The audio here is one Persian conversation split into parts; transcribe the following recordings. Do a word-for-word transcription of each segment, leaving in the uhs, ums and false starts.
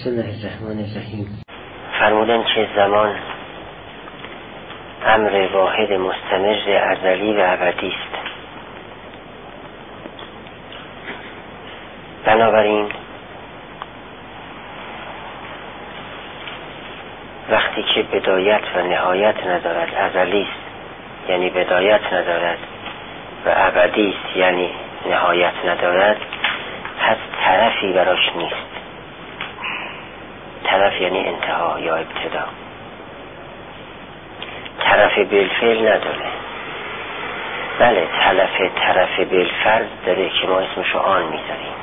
بسم الله الرحمن الرحیم. فرمودن که زمان امر واحد مستمر ازلی و ابدی است. بنابراین وقتی که بدایت و نهایت ندارد، ازلی است یعنی بدایت ندارد و ابدی است یعنی نهایت ندارد، پس طرفی براش نیست. طرف یعنی انتها یا ابتدا. طرف بالفعل نداره. بله طرف طرف بالفرض داره که ما اسمشو آن میذاریم.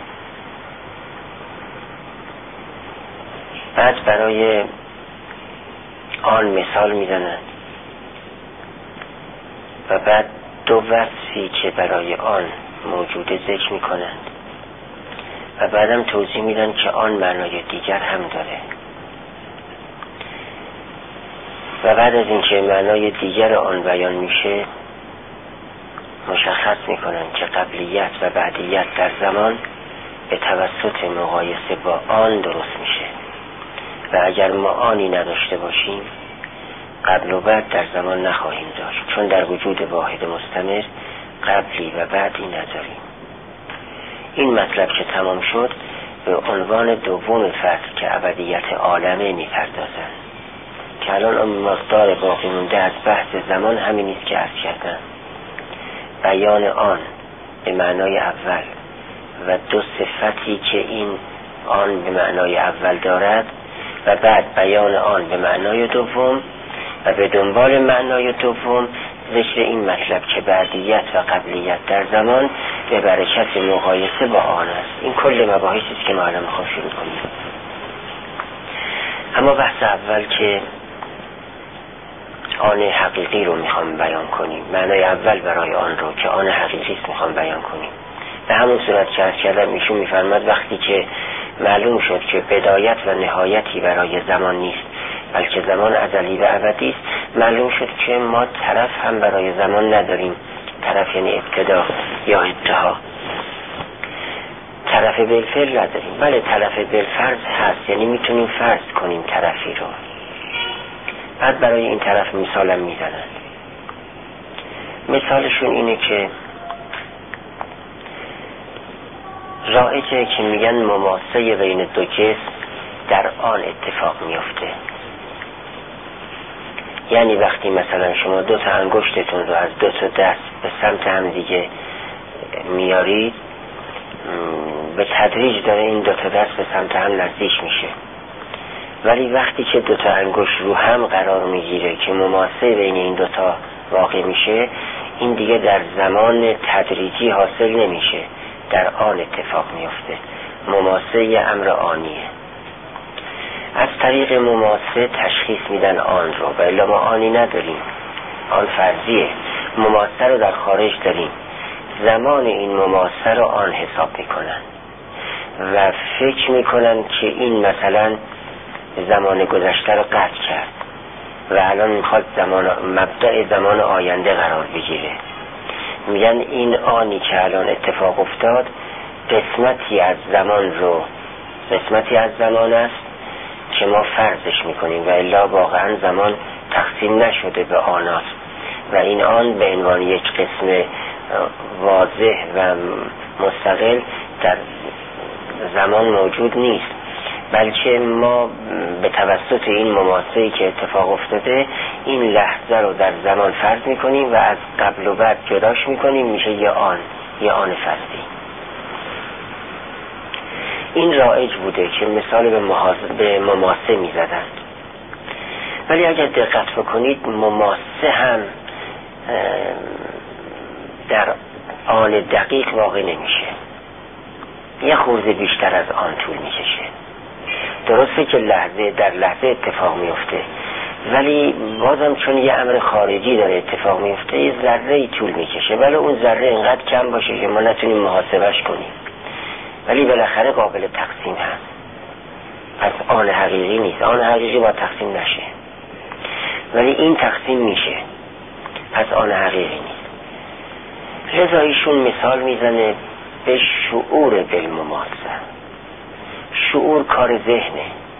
بعد برای آن مثال میزنند و بعد دو وصفی که برای آن موجوده ذکر میکنند و بعدم توضیح میدن که آن معنای دیگر هم داره. و بعد از اینکه معنای دیگر آن بیان میشه مشخص میکنن که قبلیت و بعدیت در زمان به توسط مقایسه با آن درست میشه و اگر ما آنی نداشته باشیم قبل و بعد در زمان نخواهیم داشت، چون در وجود واحد مستمر قبلی و بعدی نداریم. این مطلب که تمام شد به عنوان دوم فصل که ابدیت عالمه میپردازن که الان اون مقدار باقی مونده از بحث زمان همین است که عرض کردم. بیان آن به معنای اول و دو صفتی که این آن به معنای اول دارد و بعد بیان آن به معنای دوم و به دنبال معنای دوم ذکر این مطلب که بعدیت و قبلیت در زمان به برکت مقایسه با آن است. این کل مباحثی است که ما الان میخوام شروع کنیم. اما بحث اول که آن حقیقی رو میخوام بیان کنیم، معنای اول برای آن رو که آن حقیقی است میخوام بیان کنیم. به همون صورت که عرض کردم ایشون میفرماد وقتی که معلوم شد که بدایت و نهایتی برای زمان نیست بلکه زمان ازلی و ابدی است، معلوم شد که ما طرف هم برای زمان نداریم. طرف یعنی ابتدا یا انتها. طرف بالفعل نداریم. بله طرف بالفرض هست، یعنی میتونیم فرض کنیم طرفی رو. بعد برای این طرف مثالم میزنن. مثالشون اینه که رایجه که میگن مماسه بین دو جسم در آن اتفاق میفته. یعنی وقتی مثلا شما دو تا انگشتتون رو از دو تا دست به سمت هم دیگه میارید، به تدریج داره این دو تا دست به سمت هم نزدیک میشه. ولی وقتی که دو تا انگشت رو هم قرار میگیره که مماسه بین این دو تا واقع میشه، این دیگه در زمان تدریجی حاصل نمیشه، در آن اتفاق میفته. مماسه یه امر آنیه. از طریق مماسه تشخیص میدن آن رو و الا ما آنی نداریم، آن فرضیه. مماسه رو در خارج داریم، زمان این مماسه رو آن حساب میکنن و فکر میکنن که این مثلا زمان گذشته رو قطع کرد و الان میخواد زمان مبدأ زمان آینده قرار بگیره. میگن این آنی که الان اتفاق افتاد قسمتی از زمان رو قسمتی از زمان است که ما فرضش میکنیم و الا واقعا زمان تقسیم نشده به آناست و این آن به عنوان یک قسم واضح و مستقل در زمان موجود نیست، بلکه ما به توسط این مماسه‌ای که اتفاق افتاده این لحظه رو در زمان فرض میکنیم و از قبل و بعد جداش میکنیم، میشه یه آن یه آن فرضی. این رایج بوده که مثال به, به مماسه میزدن. ولی اگر دقت بکنید مماسه هم در آن دقیق واقع نمیشه، یه خورده بیشتر از آن طول میکشه. درسته که لحظه در لحظه اتفاق میفته ولی بازم چون یه امر خارجی داره اتفاق میفته یه ذره طول میکشه، ولی اون ذره اینقدر کم باشه که ما نتونیم محاسبش کنیم، ولی بالاخره قابل تقسیم هست. پس آن حقیقی نیست، آن حقیقی با تقسیم نشه، ولی این تقسیم میشه، پس آن حقیقی نیست. لذا ایشون مثال میزنه به شعور بالمماسه. شعور کار ذهنه،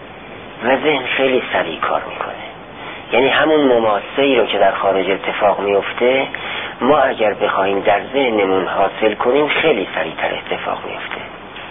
و ذهن خیلی سریع کار میکنه. یعنی همون مماسه‌ای رو که در خارج اتفاق میفته ما اگر بخوایم در ذهنمون حاصل کنیم خیلی سریعتر اتفاق میفته.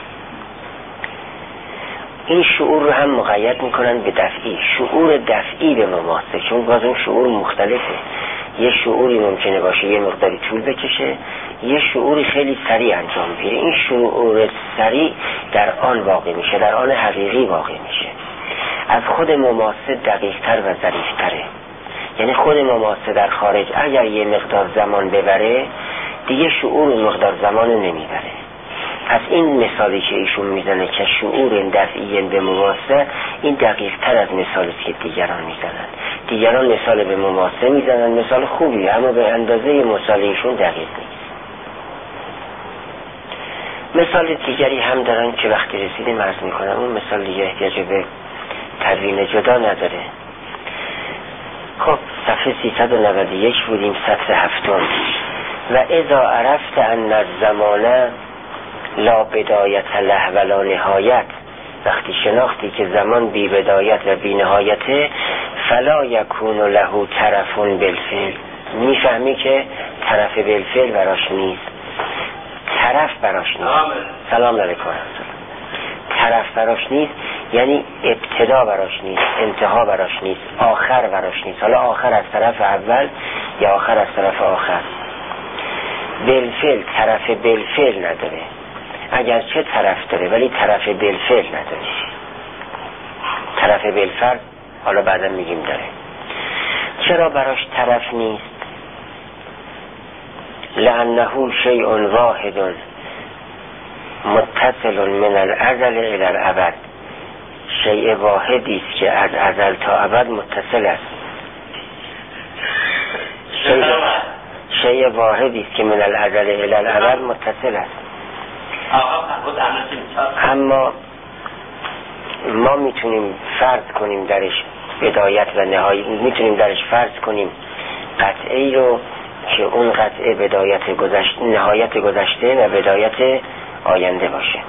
این شعور رو هم مقید میکنن به دفعی، شعور دفعی به مماسه، چون باز اون شعور مختلفه. یه شعوری ممکنه باشه یه مقداری طول بکشه، یه شعوری خیلی سریع انجام بگیره. این شعور سریع در آن واقع میشه، در آن حقیقی واقع میشه. از خود مماسه دقیق‌تر و ظریف‌تره. یعنی خود مماسه در خارج اگر یه مقدار زمان ببره دیگه شعور اون مقدار زمان نمیبره. پس این مثالی که ایشون میزنه که شعور دفعی به مماسه، این دقیق‌تر از مثالی که دیگران میزنن. دیگران مثال به مماسه میزنن، مثال خوبیه، اما به اندازه مثال ایشون دقیق نیست. مثال دیگری هم دارن که وقتی رسیدیم عرض میکنم، اون مثال دیگه احتیاج به تدوین جدا نداره. خب صفحه سیصد و نود و یک بودیم، سطر هفتم. و اذا عرفت ان الزمان لا بدایت له ولا نهایت، وقتی شناختی که زمان بی بدایت و بی نهایته، فلا یکون له طرف بالفعل، میفهمی که طرف بالفعل براش نیست، طرف براش نیست. سلام علیکم. طرف براش نیست یعنی ابتدا براش نیست، انتها براش نیست، آخر براش نیست. حالا آخر از طرف اول یا آخر از طرف آخر. بالفعل، طرف بالفعل نداره، اگر چه طرف داره ولی طرف بالفعل نداره. طرف بالفعل حالا بعدا میگیم داره. چرا براش طرف نیست؟ لانه شیء واحد متصل من الازل الى الابد، شیء واحدی است که از ازل تا ابد متصل است. شیء شیء واحدی است که من الازل الى الابد متصل است. اما ما میتونیم فرض کنیم درش بدایت و نهایت، میتونیم درش فرض کنیم قطعی رو که اون قطعه بدایت گذشته، نهایت گذشته و بدایت آینده باشه.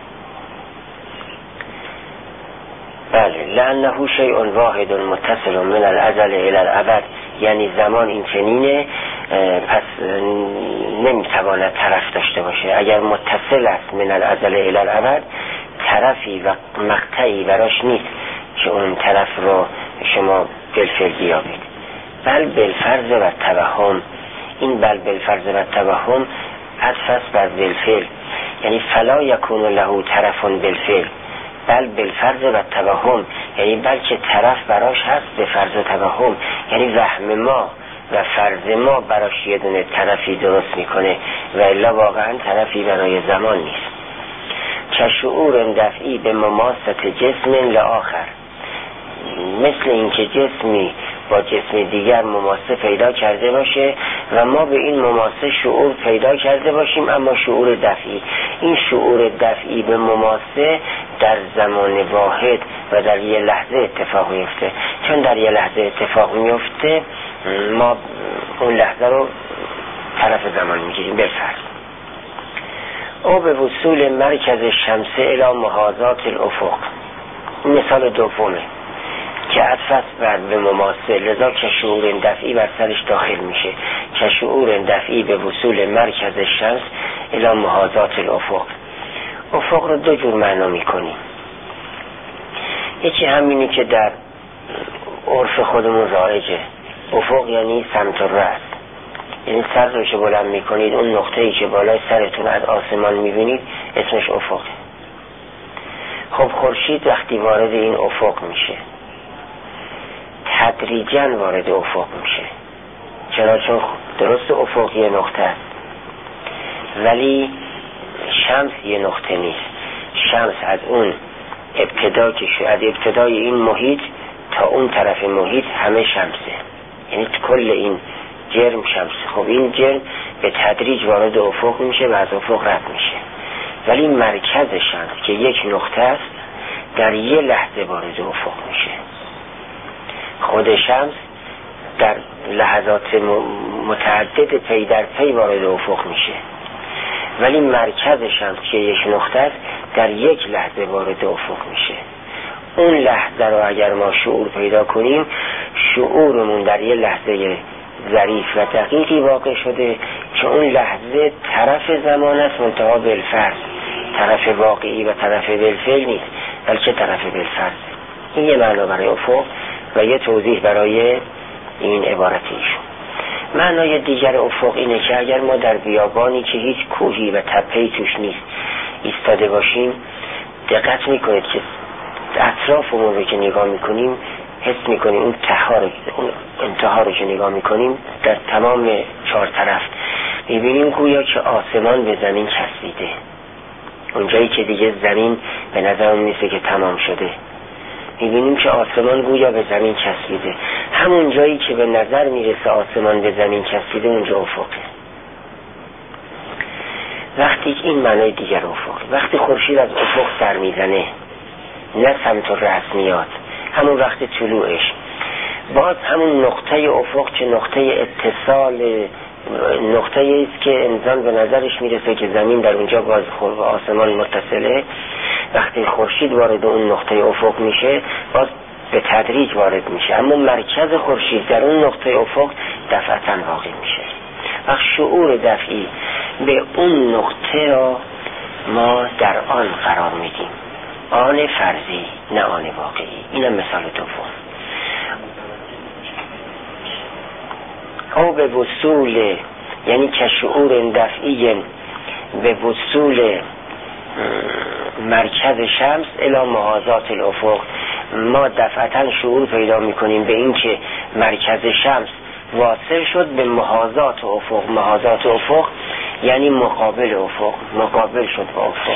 بله، لانه شیء واحد متصل من الازل الى الابد، یعنی زمان این چنینه، پس نمیتواند طرف داشته باشه. اگر متصل است من الازل الى الابد، طرفی و مقطعی براش نیست که اون طرف رو شما بالفعل بیابید. بل بالفرض و توهم، این بل بالفرض و توهم عطف است بر بالفعل، یعنی فلا یکون له طرف بالفعل بل بالفرض و توهم، یعنی بلکه طرف براش هست به فرض و توهم، یعنی وهم ما و فرض ما براش یه دونه طرفی درست میکنه و الا واقعا طرفی برای زمان نیست. که شعور دفعی به مماست جسم لآخر، مثل اینکه جسمی با جسم دیگر مماسه پیدا کرده باشه و ما به این مماسه شعور پیدا کرده باشیم، اما شعور دفعی. این شعور دفعی به مماسه در زمان واحد و در یه لحظه اتفاق میفته. چون در یه لحظه اتفاق میفته ما اون لحظه رو طرف زمان میگیریم. بالفرض او به وصول مرکز شمسه الی محاذات الافق، مثال دومه که عطف بر به مماثل، لذا که شعور دفعی بر سرش داخل میشه. که شعور دفعی به وصول مرکز شمس الی محاذات الافق. افق رو دو جور معنا میکنیم. یکی همینی که در عرف خودمون رایجه، افق یعنی سمت الرأس، یعنی سر رو که بلند میکنید اون نقطه‌ای که بالای سرتون از آسمان میبینید اسمش افقه. خب خورشید وقتی وارد این افق میشه تدریجاً وارد افق میشه. چرا؟ چون درست افق یه نقطه است ولی شمس یه نقطه نیست. شمس از اون ابتدا که شد، از ابتدای این محیط تا اون طرف محیط همه شمسه، یعنی کل این جرم شمس. خب این جرم به تدریج وارد افق میشه و از افق رد میشه، ولی مرکز شمس که یک نقطه است در یه لحظه وارد افق میشه. خود شمس در لحظات متعدد پی در پی وارد افق میشه، ولی مرکز شمس که یک نقطه است در یک لحظه وارد افق میشه. اون لحظه رو اگر ما شعور پیدا کنیم، شعورمون در یه لحظه ظریف و دقیقی واقع شده که اون لحظه طرف زمان است، منتها بالفرض، طرف واقعی و طرف بالفعل نیست، بلکه طرف بالفرض. این یه معنا برای افق و یه توضیح برای این عبارت ایشون. معنای دیگر افق اینه که اگر ما در بیابانی که هیچ کوهی و تپه‌ای توش نیست ایستاده باشیم، دقت میکنید که اطرافمون رو که نگاه میکنیم حس میکنیم اون تها رو، اون انتها رو که نگاه میکنیم در تمام چهار طرف میبینیم گویا که آسمان به زمین چسبیده. اونجایی که دیگه زمین به نظر میسه که تمام شده، میبینیم که آسمان گویا به زمین چسبیده. همون جایی که به نظر میرسه آسمان به زمین چسبیده اونجا افقه. وقتی این معنای دیگر افق، وقتی خورشید از افق سر میزنه، نه سمت و رأس میاد، همون وقت طلوعش، باز همون نقطه افق که نقطه اتصال، نقطه ایست که انسان به نظرش میرسه که زمین در اونجا باز خور و آسمان متصله، وقتی خورشید وارد اون نقطه افق میشه باز به تدریج وارد میشه، اما مرکز خورشید در اون نقطه افق دفعتاً واقع میشه. وقت شعور دفعی به اون نقطه را ما در آن قرار میدیم، آن فرضی نه آن واقعی. اینم مثال دوم. او به وصول، یعنی که شعور دفعی به وصول مرکز شمس الی محاذات الافق، ما دفعتا شعور پیدا میکنیم به این که مرکز شمس واصل شد به محاذات افق. محاذات افق یعنی مقابل افق، مقابل شد با افق.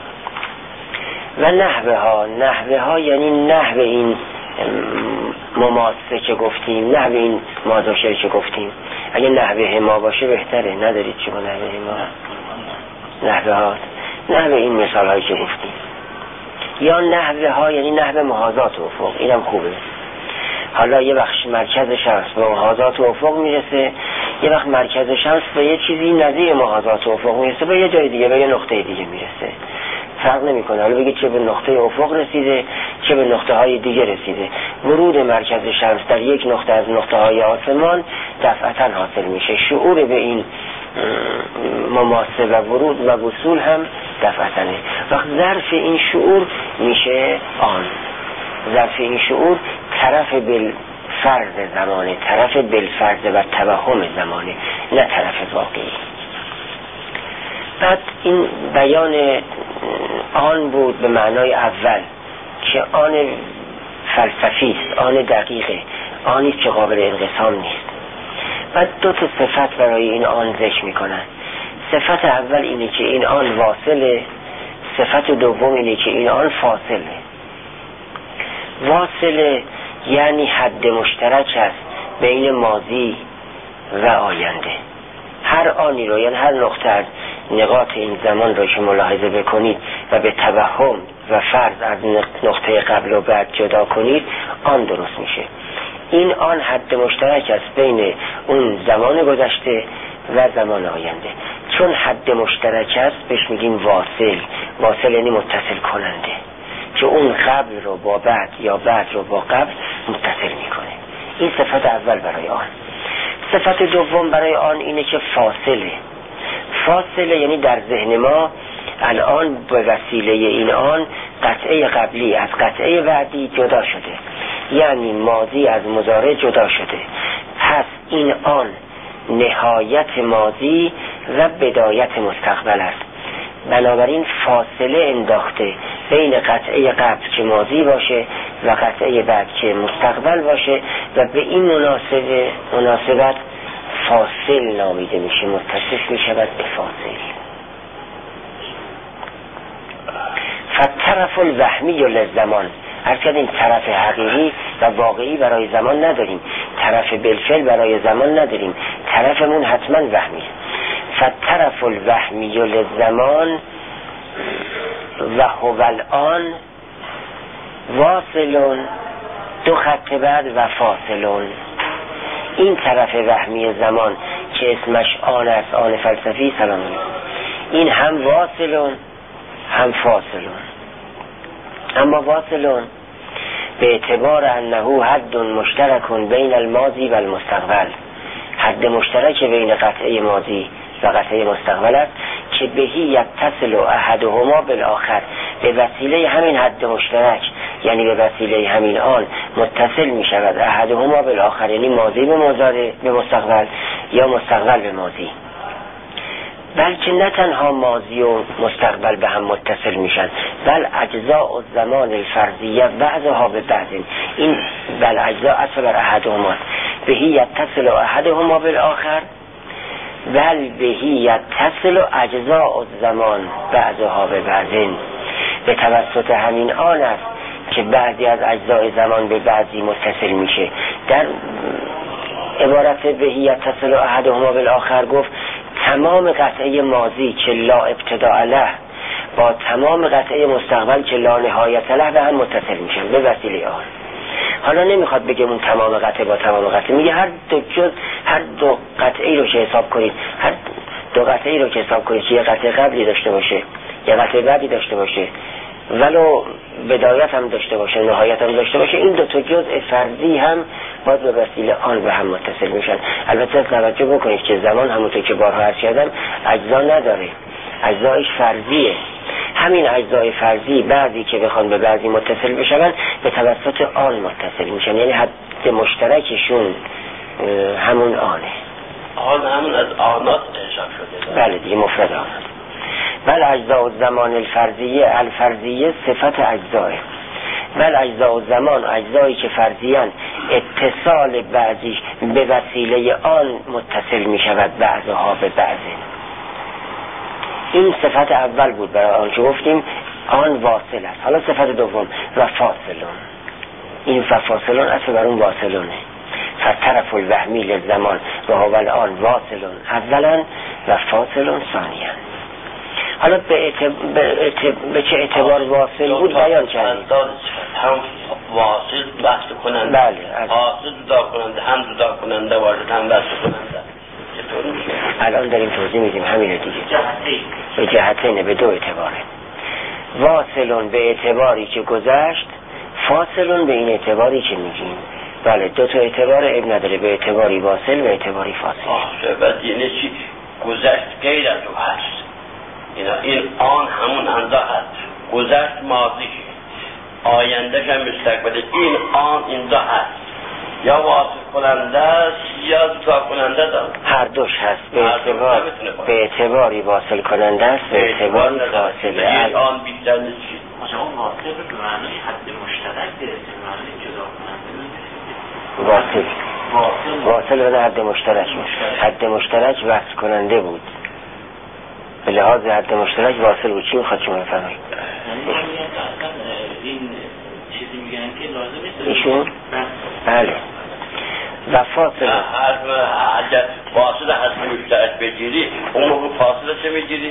و نحوه ها، نحوه ها یعنی نحوه این مماسه که گفتیم، نحوه این مازوشر که گفتیم. اگه نحوه ما باشه بهتره، ندارید چه با نحوه ما؟ نحوه ها، نحوه این مثال هایی که گفتیم. یا نحوه ها یعنی نحوه محاذات افق، اینم خوبه. حالا یه وقت مرکز شمس به محاذات افق میرسه، یه وقت مرکز شمس به یه چیزی نزدیک محاذات افق میرسه، به یه جای دیگه، به یه نقطه دیگه میرسه. فرق نمیکنه حالا بگید چه به نقطه افق رسیده چه به نقطه های دیگه رسیده. ورود مرکز شمس در یک نقطه از نقطه های آسمان دفعتا حاصل میشه. شعور به این مماسه و ورود و وصول هم دفعتانه. وقت ظرف این شعور میشه آن، ظرف این شعور طرف بالفرض زمانه، طرف بالفرض و توهم زمانه، نه طرف واقعی. بعد این بیان آن بود به معنای اول که آن فلسفی است، آن دقیقه، آنی که قابل انقسام نیست. بعد دو تا صفت برای این آن ذکر میکنن. صفت اول اینه که این آن واصله، صفت دوم اینه که این آن فاصله. واصله یعنی حد مشترک است بین ماضی و آینده. هر آنی رو، یعنی هر نقطه از نقاط این زمان رو که ملاحظه بکنید و به توهم و فرض از نقطه قبل و بعد جدا کنید، آن درست میشه. این آن حد مشترک است بین اون زمان گذشته و زمان آینده. چون حد مشترک است بهش میگیم واصل. واصل یعنی متصل کننده، که اون قبل رو با بعد یا بعد رو با قبل متصل میکنه. این صفت اول برای آن. صفت دوم برای آن اینه که فاصله. فاصله یعنی در ذهن ما الان به وسیله این آن قطعه قبلی از قطعه بعدی جدا شده، یعنی ماضی از مضارع جدا شده. پس این آن نهایت ماضی و بدایت مستقبل است. بنابراین فاصله انداخته بین قطعه قبل که ماضی باشه و قطعه بعد که مستقبل باشه و به این مناسبه مناسبت فاصل نامیده میشه، متصف میشود به فاصل. فالطرف الوهمی للزمان، هر که این طرف حقیقی و واقعی برای زمان نداریم، طرف بالفعل برای زمان نداریم، طرفمون حتما وهمی. فالطرف الوهمی للزمان و هو الان واصلون، دو خط بعد و فاصلون. این طرف وهمی زمان که اسمش آن است، آن فلسفی، سلام علیکم، این هم واصلون هم فاصلون. اما واصلون به اعتبار انه حد مشترک بین الماضی و المستقبل، حد مشترک بین قطعه ماضی و قطعه مستقبل است که بهی یتصل احدهما بالآخر، به وسیله همین حد مشترک یعنی به وسیله همین آن متصل می شود احدهما بالآخر، یعنی ماضی به مضارع به مستقبل یا مستقبل به ماضی. بلکه نه تنها ماضی و مستقبل به هم متصل میشن، بل اجزاء الزمان الفرضیه بعضها به بعض، این بل اجزاء اصل بر احدهما، بهی یتصل احدهما بالآخر بل بهی یتصل اجزاء الزمان بعضها به بعض، به توسط همین آن است که بعضی از اجزای زمان به بعضی متصل میشه. در عبارت بهی یتصل احدهما بالآخر گفت تمام قطعه ماضی که لا ابتداء له با تمام قطعه مستقبل که لا نهایت له به هم متصل میشن به وسیله آن. حالا نمیخواد بگه اون تمام قطعه با تمام قطعه، میگه هر دو جز هر دو قطعه رو که حساب کنید، هر دو قطعه رو که حساب کنید که یه قطعه قبلی داشته باشه یه قطعه بعدی داشته باشه، ولو بدایت هم داشته باشه نهایت هم داشته باشه، این دو تا جزء فرضی هم باز به وسیله آن به هم متصل میشن. البته توجه بکنید که زمان همونطور که بارها عرض کردم اجزا نداره، اجزایش فرضیه. همین اجزای فرضی بعضی که بخوان به بعضی متصل بشن به توسط آن متصل میشن، یعنی حد مشترکشون همون آنه. آن همون از آنات انشاب شده. بله دیگه مفرد آن. بل اجزاء زمان الفرضیه الفرضیه صفت اجزاه، بل اجزاء زمان اجزایی که فرضیان اتصال بعضیش به وسیله آن متصل می شود بعضها به بعضی. این صفت اول بود برای آن که گفتیم آن واصل است. حالا صفت دوم و فاصلون، این فاصلون اصل بر اون واصلونه، فطرف الوهمی للزمان و هو الان واصلون اولا و فاصلون ثانیا. حالا به, اعتب... به, اعتب... به چه اعتبار واصل بود بیان کردیم. هم واصل بحث کننده، بله از... حاصل جدا کننده، هم جدا کننده باشد هم بحث کننده. چطور میشه؟ الان داریم توضیح میدیم همینه دیگه. به جهتینه، به دو اعتباره. واصلون به اعتباری که گذشت، فاصلون به این اعتباری که میگیم. بله دو تا اعتبار اب نداره، به اعتباری واصل و اعتباری فاصل. آه بعد یعنی چی؟ گذشت غیر از او هست، این آن همون اندا هست، گذشت ماضی آیندهش هم مستقبل، این آن اینجا هست، یا واصل کننده است یا جدا کننده دارد، هر دوش هست. به اعتبار به اعتباری واصل کننده است، به اعتباری فاصله. این آن بیشتر نیست. مثلا واصل به معنی حد مشترک به معنی جدا کننده. واصل واصل به حد مشترک، حد مشترک وصل کننده بود، به لحاظ حد مشترک واصل بود. چی میخواد شما بفرمایید؟ این چیزی میگن که لازم نیست ایشون؟ بله. و فاصله اگر فاصله حد مشترک بگیری اون موقع فاصله چه میگیری؟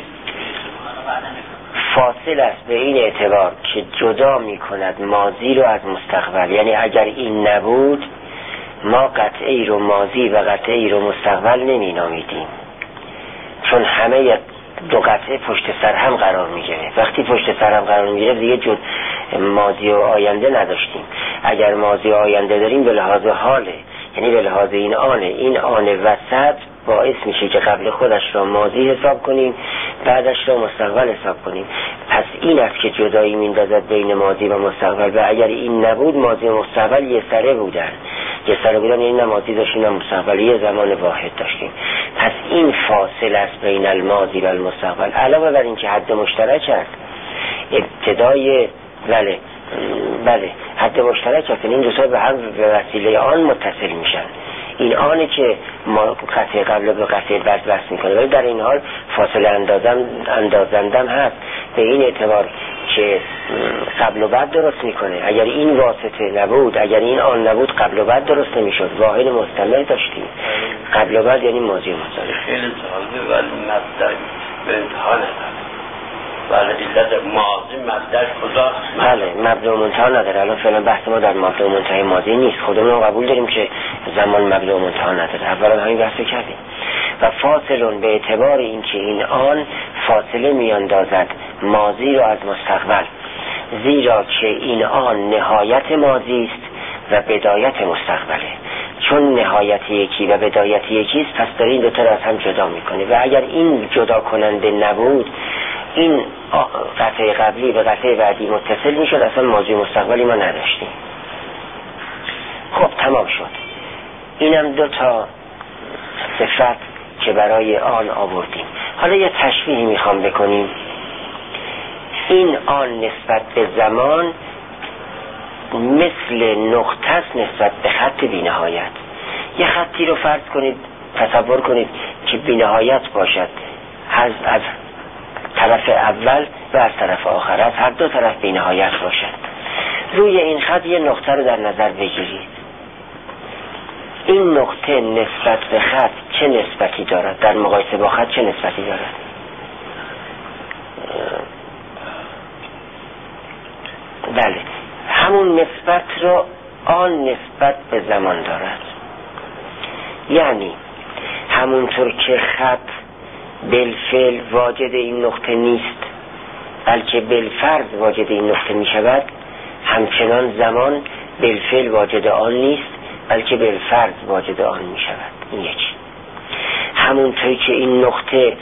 فاصل است به این اعتبار که جدا میکند ماضی رو از مستقبل، یعنی اگر این نبود ما قطعی رو ماضی و قطعی رو مستقبل نمی نامیدیم، چون همه دو قطعه پشت سر هم قرار میگیره. وقتی پشت سر هم قرار میگیره دیگه جد ماضی و آینده نداشتیم. اگر ماضی و آینده داریم به لحاظ حاله، یعنی به لحاظ این آنه، این آنه وسط باعث میشه که قبل خودش را ماضی حساب کنیم بعدش را مستقبل حساب کنیم. پس این است که جدایی میندازد بین ماضی و مستقبل. و اگر این نبود ماضی و مستقبل یه سره بودن، یه سره بودن یعنی نه ماضی داشتیم نه مستقبل، یه زمان واحد داشتیم. پس این فاصله است بین الماضی و المستقبل. علاوه بر این که حد مشترک است، ابتدای بله بله حد مشترک است، این دو تا به هم به وسیله آن متصل میشن. این آنه که ما قطعه قبل به قطعه بعد بحث میکنه، ولی در این حال فاصله اندازم اندازندم هست به این اعتبار که قبل و بعد درست میکنه. اگر این واسطه نبود، اگر این آن نبود، قبل و بعد درست نمیشد، واحد مستمر داشتیم. قبل و بعد یعنی ماضی و مستقبل. خیلی جالبه ولی مبدأ به امتحان بله علت ماضی مبدأ کجا؟ بله مبدأ و منتهی نداره. الان فعلا بحث ما در مبدأ و منتهی ماضی نیست. خودمون قبول داریم که زمان مبدأ و منتهی نداره، اولا همین بحث کردیم. و فاصلون به اعتبار اینکه این آن فاصله میاندازد ماضی رو از مستقبل زیرا که این آن نهایت ماضی است و بدایت مستقبله. چون نهایت یکی و بدایت یکی است، پس داره این دو تا را از هم جدا میکنه و اگر این جدا کننده نبود، این قطعه قبلی به قطعه بعدی متصل میشد، اصلا ماضی و مستقبلی ما نداشتیم. خب تمام شد. اینم دو تا صفت که برای آن آوردیم. حالا یه تشبیهی میخوام بکنیم. این آن نسبت به زمان مثل نقطه است نسبت به خط بی‌نهایت. یه خطی رو فرض کنید، تصور کنید که بی‌نهایت باشد، از از طرف اول و از طرف آخر، از هر دو طرف بی‌نهایت باشد. روی این خط یه نقطه رو در نظر بگیرید. این نقطه نسبت به خط چه نسبتی دارد؟ در مقایسه با خط چه نسبتی دارد؟ بله، همون نسبت رو آن نسبت به زمان دارد. یعنی همونطور که خط بالفعل واجد این نقطه نیست، بلکه بالفرض واجد این نقطه می شود، همچنان زمان بالفعل واجد آن نیست، بلکه بالفرض واجد آن می شود. این یکی. همونطور که این نقطه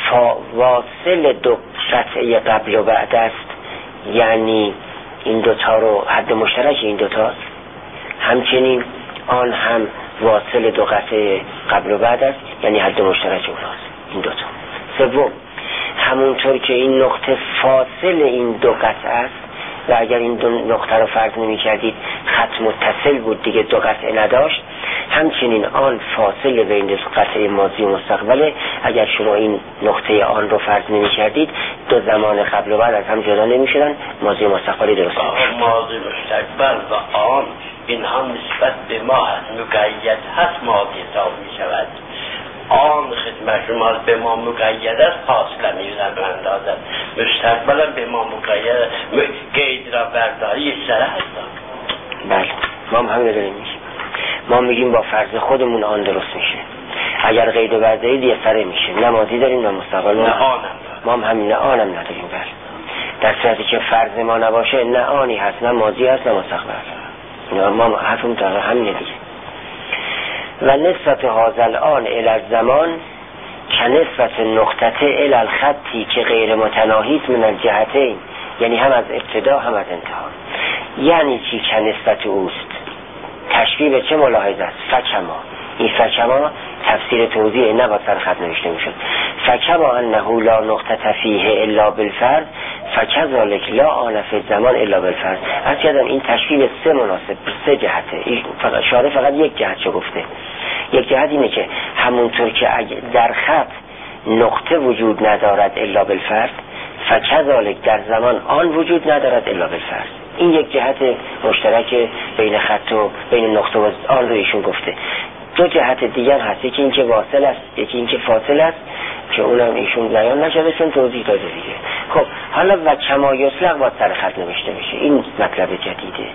واصل دو قطعه قبل و بعد است، یعنی این دوتا رو حد مشترک این دوتاست، همچنین آن هم واصل دو قطعه قبل و بعد است، یعنی حد مشترک اوناست این دوتا. سوم، همونطور که این نقطه فاصل این دو قطعه است و اگر این دو نقطه رو فرض نمی کردید خط متصل بود، دیگه دو قطعه نداشت، همچنین آن فاصله بین دو قطعه ماضی و مستقبله. اگر شما این نقطه آن رو فرض نمی کردید، دو زمان قبل و بعد از هم جدا نمی شدن، ماضی و مستقبلی درست نمی شدن. ماضی و مستقبل و آن اینها نسبت به ما هست، مقید هست، ماضی حساب می شود. آن خدمت شما به ما مقید است، فاصله میزن و اندازد. مستقبلا به ما مقید، قید را برداری سره هست. بله، ما هم همین داریم میگیم. ما میگیم با فرض خودمون آن درست میشه. اگر قید و برداری دیگه سره میشه. نه ماضی داریم نه مستقبل. نه آنم. ما هم همین نه آنم نداریم. بله. در صورتی که فرض ما نباشه، نه آنی هست، نه ماضی هست، نه مستقبل. ما حرفمون داره همینه دیگه. و نسبت هازل آن الی الزمان که نسبت نقطه الی الخطی که غیر متناهیت من الجهتین، یعنی هم از ابتدا هم از انتها. یعنی چی که نسبت اوست؟ تشبیه به چه ملاحظه است؟ فکما. این فکما تفسیر توضیح نباید سر خط نوشته میشد. فکما انه لا نقطه فیه الا بالفرض فکذالک لا آن فی الزمان الا بالفرض. از کردم این تشبیه به سه مناسب، سه جهته. این فقط شارع فقط یک جهت چه گفته. یک جهت اینه که همونطور که در خط نقطه وجود ندارد الا بالفرض، فکذالک در زمان آن وجود ندارد الا بالفرض. این یک جهت مشترک بین خط و بین نقطه و آن رو ایشون گفته. دو جهت دیگر هست، یکی این که واصل است، یکی این که فاصل است، که اونم ایشون بیان نشده چون توضیح داده دیگه. خب حالا و کما یطلق با سر خط نوشته میشه. این مطلب جدیده.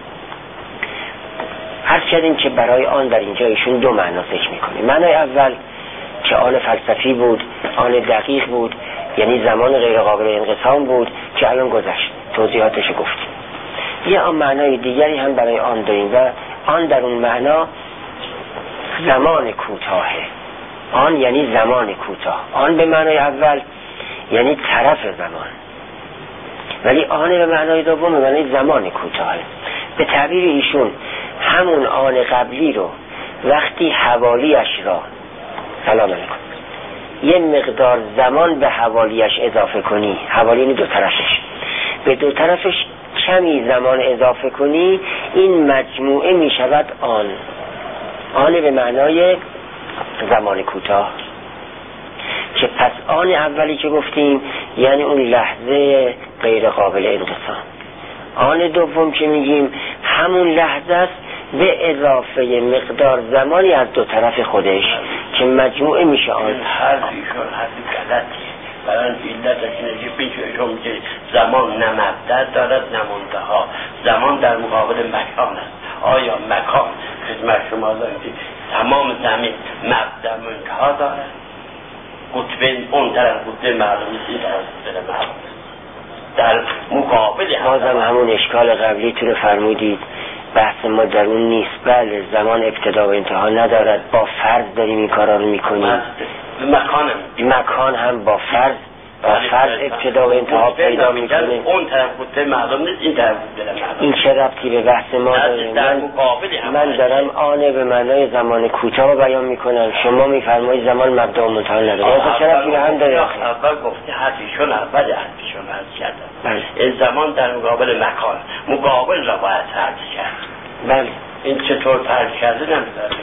هر کردیم که برای آن در اینجا ایشون دو معنا ذکر میکنه. معنای اول که آن فلسفی بود، آن دقیق بود، یعنی زمان غیر قابل انقسام بود که الان گذشت، توضیحاتش گفتیم. یه آن معنای دیگری هم برای آن داریم و آن در اون معنا زمان کوتاهه. آن یعنی زمان کوتاه. آن به معنای اول یعنی طرف زمان، ولی آن به معنای دوم به معنای زمان کوتاهه. به تعبیر ایشون همون آن قبلی رو وقتی حوالیش را سلام علیکم یه مقدار زمان به حوالیش اضافه کنی، حوالی دو طرفش، به دو طرفش کمی زمان اضافه کنی، این مجموعه می شود آن. آن به معنای زمان کوتاه، که پس آن اولی که گفتیم یعنی اون لحظه غیر قابل انقسام. آن دوم که میگیم همون لحظه است به اضافه مقدار زمانی از دو طرف خودش که مجموعه میشه آن. هر ایشون حرفی غلطیه. برای علتش اینه که پیششون میگه زمان نه مبدأ دارد نه منتها. زمان در مقابل مکان است. آیا مکان خدمت شما داریم که تمام زمین مبدأ منتها دارد؟ قطبین اون طرف قطب معلومی این طرف قطب معلومی. در مقابل هم بازم همون اشکال قبلی تو رو فرمودید، بحث ما در اون نیست. بله زمان ابتدا و انتها ندارد، با فرض داریم این کارا رو میکنیم. مکان مکان هم با فرض با فرض ابتدا و انتها پیدا میکنه. اون طرف بوده معلوم نیست، این طرف بوده معلوم. این چه ربطی به بحث ما داره؟ من, من دارم آنه به معنای زمان کوتاه بیان میکنم، شما میفرمایید زمان مبدا و منتها نداره. آخه چه ربطی به هم داره؟ اول گفته حرفیشون اول حرفیشون عرض کردم. این زمان در مقابل مکان، مقابل را باید عرض کرد. بله. این چطور فرض کرده نمیداره.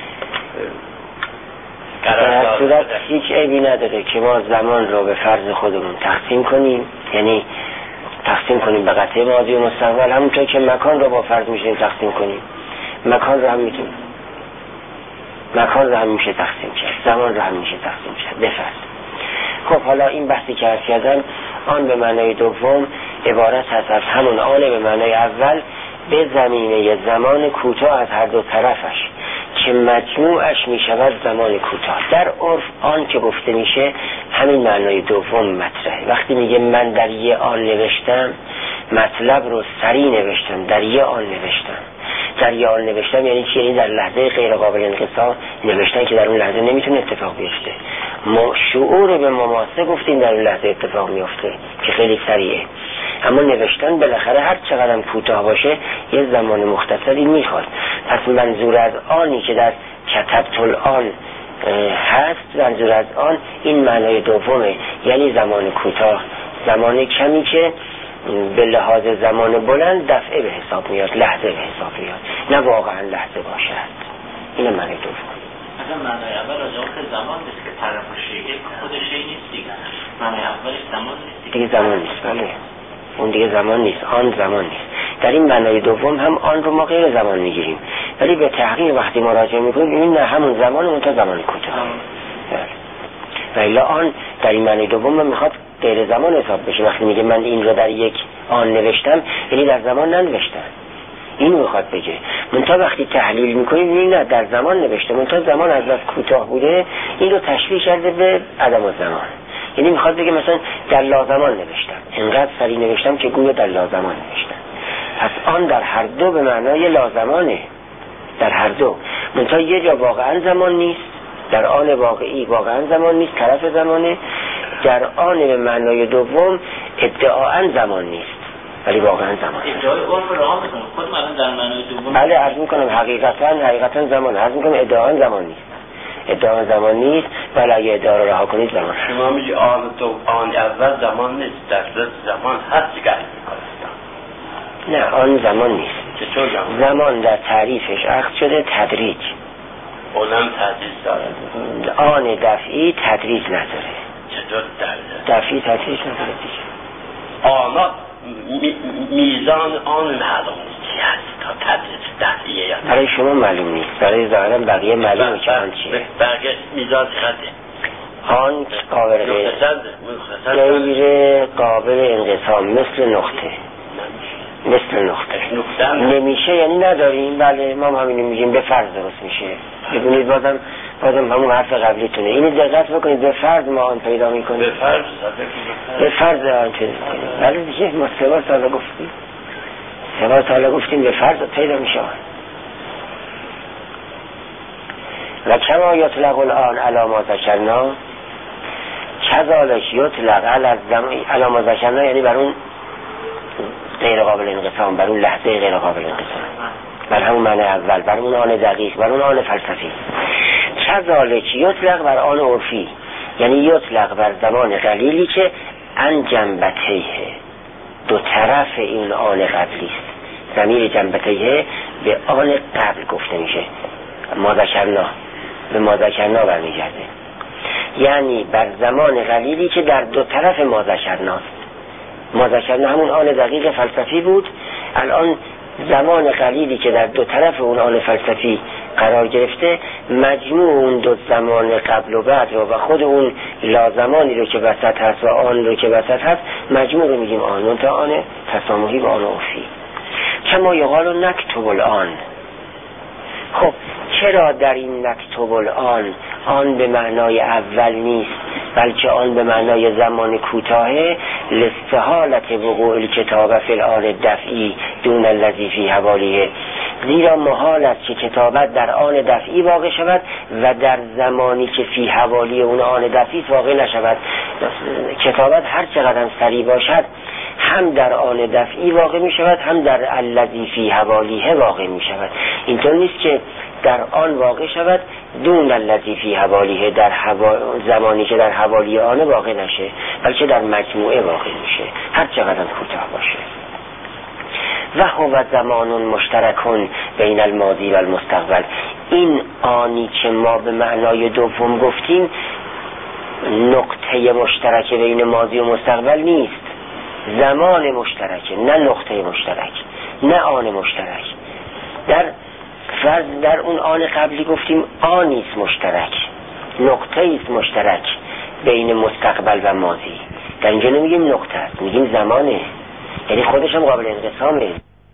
در صورت هیچ عیبی نداره که ما زمان رو به فرض خودمون تقسیم کنیم، یعنی تقسیم کنیم به قطعه ماضی و مستقبل، همونطور که مکان رو با فرض میشیم تقسیم کنیم. مکان رو هم میتونیم مکان رو هم میشه تقسیم کرد، زمان رو هم میشه تقسیم کرد به فرض. خب حالا این بحثی که عرض کردم، آن به معنای دوم عبارت هست از همون آن به معنای اول به زمینه زمان کوتاه از هر دو طرفش که مجموعش می شود زمان کوتاه. در عرف آن که گفته میشه همین معنای دوم مطرحه. وقتی میگه من در یه آن نوشتم، مطلب رو سریع نوشتم، در یه آن نوشتم. در یه آن نوشتم یعنی چی؟ یعنی در لحظه غیر قابل انقطاع نوشتن که در اون لحظه نمیتونه اتفاق بیفته. ما شعور به مماسه گفتیم در اون لحظه اتفاق میفته که خیلی سریعه، اما نوشتن بالاخره هر چقدر کوتاه باشه یه زمان مختصری میخواد. پس منظور از آنی که در کتبت الان هست، منظور از آن این معنای دومه، یعنی زمان کوتاه، زمان کمی که به لحاظ زمان بلند دفعه به حساب میاد، لحظه به حساب میاد، نه واقعا لحظه باشد. این معنی دوم. مثلا معنی اول راجع به زمان نیست که طرف شیعه خودش نیست دیگه. معنی اولش زمان نیست دیگه. زمان نیست، بله. اون دیگه زمان نیست، آن زمان نیست. در این معنای دوم هم آن رو ما غیر زمان میگیریم، ولی به تحقیق وقتی مراجعه میکنیم ببینیم نه همون زمان اون تا زمان کوتاه. بله. ولی آن در این معنای دوم میخواد غیر زمان حساب بشه. وقتی میگه من این رو در یک آن نوشتم یعنی در زمان ننوشتم، اینو میخواد بگه. منتها وقتی تحلیل میکنیم میبینیم نه در زمان نوشته، منتها زمان از بس کوتاه بوده، این رو تشبیه کرده به عدم الزمان. یعنی میخواد بگه مثلا در لازمان نوشتم، اینقدر سریع نوشتم که گویا در لازمان نوشتم. پس آن در هر دو به معنای لازمانه، در هر دو. منتها یه جا واقعا زمان نیست، در آن واقعی واقعا زمان نیست، طرف زمانه. در آن به معنای دوم ادعاً زمان نیست ولی واقعا زمان. ادعای عرف راه میکنه خودم الان در معنای دوم. بله عرض میکنم حقیقتا حقیقتا زمان، عرض میکنم ادعاً زمان نیست، ادعا زمان نیست، ولی اگه ادعا رو رها کنید زمان هست. شما میگی آن تو آن اول زمان نیست، در صورت زمان هست دیگر. نه آن زمان نیست. چطور زمان؟ زمان در تعریفش عقد شده تدریج. اونم تدریج داره. آن دفعی تدریج نداره. چطور داره؟ دفعی تدریج نداره دیگه. آنا می، میزان آن معلوم نیستی هست تا تدریج دفعیه یا برای شما معلوم نیست، برای ظاهرا بقیه معلومه که آن چیه. بقیه میزان چقدره؟ آن قابل غیر قابل انقسام مثل نقطه، مثل نقطه نمیشه یعنی نداریم. بله ما همینو میگیم به فرض درست میشه. ببینید بازم بازم همون حرف قبلیتونه، اینو دقت بکنید، به فرض ما آن پیدا میکنیم، به فرض به فرض آن پیدا میکنیم. ولی دیگه ما سه بار سالا گفتیم سه بار سالا گفتیم به فرض پیدا میشه. و کما یطلق الان علی ما ذکرنا کذالک یطلق علی ما ذکرنا، یعنی بر اون غیر قابل انقسام، بر اون لحظه غیر قابل انقسام، بر همون معنی اول، بر اون آن دقیق، بر اون آن فلسفی. کذالک یطلق بر آن عرفی، یعنی یطلق بر زمان قلیلی که ان جنبتیه، دو طرف این آن قبلی است. ضمیر جنبتیه به آن قبل گفته میشه، ما ذکرنا، به ما ذکرنا برمیگرده، یعنی بر زمان قلیلی که در دو طرف ما ذکرناست. ما ذکرنا همون آن دقیق فلسفی بود، الان زمان قلیلی که در دو طرف اون آن فلسفی قرار گرفته، مجموع اون دو زمان قبل و بعد رو و خود اون لازمانی رو که وسط هست و آن رو که وسط هست، مجموع رو میگیم آن، تا آن تسامحی و آن عرفی. کما یقال نکتب الان. خب چرا در این نکتب الان آن به معنای اول نیست بلکه آن به معنای زمان کوتاه لاستحالت وقوع الکتابه فی الآن دفعی دون الذی فی حوالیه، زیرا محال است که کتابت در آن دفعی واقع شود و در زمانی که فی حوالی اون آن دفعی واقع نشود. کتابت هر چقدر سریع باشد هم در آن دفعی واقع می شود هم در الذی فی حوالیه واقع می شود. اینطور نیست که در آن واقع شود دون الذی فی حوالیه، در حوا... زمانی که در حوالی آن واقع نشه، بلکه در مجموعه واقع میشه هر چقدر کوتاه باشه. و هو زمان مشترکون بین الماضی و المستقبل، این آنی که ما به معنای دوم گفتیم نقطه مشترک بین ماضی و مستقبل نیست، زمان مشترکه، نه نقطه مشترک، نه آن مشترک. در فرض در اون آن قبلی گفتیم آنی است مشترک، نقطه است مشترک بین مستقبل و ماضی. در اینجا نمیگیم نقطه است، میگیم زمانه، یعنی خودش هم قابل انقسامه.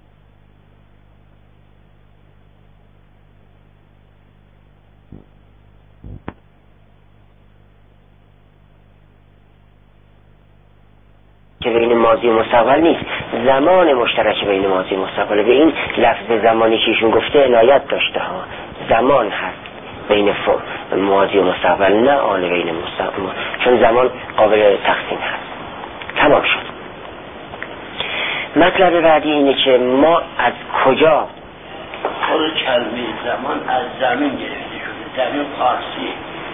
که بین ماضی و مستقبل نیست، زمان مشترک بین ماضی و مستقبل. به این لفظ زمانی که ایشون گفته عنایت داشته ها، زمان هست بین ماضی و مستقبل، نه آن بین مستقبل، چون زمان قابل تقسیم هست. تمام شد. مطلب بعدی اینه که ما از کجا خود کلمه زمان از زمین گرفته شده، زمین فارسی.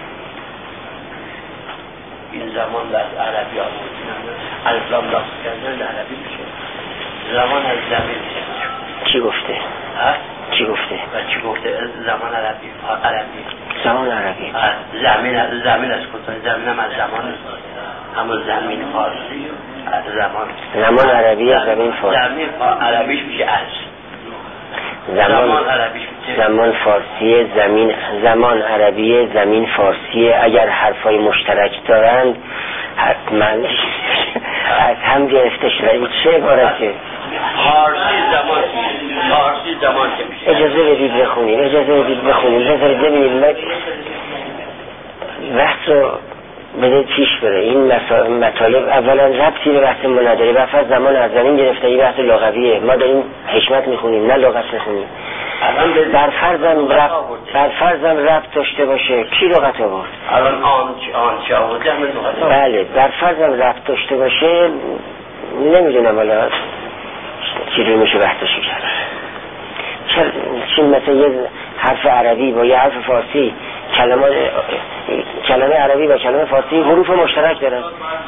این زمان در عربی آموزیدن الفلام لاست کردن در عربی میشه. زمان از زمین گرفته شده. چی گفته؟ ها؟ چی گفته؟ و چی گفته؟ زمان عربی عربی زمان عربی زمین زمین از کجا؟ زمین هم از زمان همون زمین فارسی زمان زمان عربی زمین فارسی. زمین عربیش میشه از زمان, زمان عربیش میشه زمان فارسی، زمین زمان عربی، زمین فارسی. اگر حرفای مشترک دارند حتما از هم گرفته شده. این چه عبارته؟ فارسی زمان فارسی زمان که میشه. اجازه بدید بخونیم، اجازه بدید بخونیم، بذارید ببینیم بحث رو بده پیش بره. این مطالب اولا ربطی به بحث ما نداره، بحث زمان از زمین گرفته، این بحث لغویه. ما داریم حکمت میخونیم نه لغت میخونیم. بر فرضم ربط بر فرضم ربط داشته باشه، کی لغت آورد؟ الان آن آن چه آورده همه لغت. بله، بر فرضم ربط داشته باشه، نمیدونم حالا چجوری میشه بحثش کرد. چون مثلا یه حرف عربی با یه حرف فارسی، کلمات کلمه عربی و کلمه فارسی حروف مشترک دارن.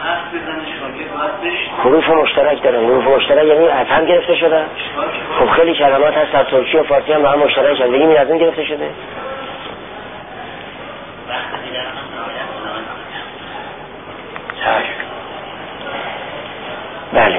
حروف مشترک دارن. حروف مشترک یعنی از هم گرفته شدن. خب خیلی کلمات هست در ترکی و فارسی هم با هم مشترک هستن. بگیم این از اون گرفته شده. بله.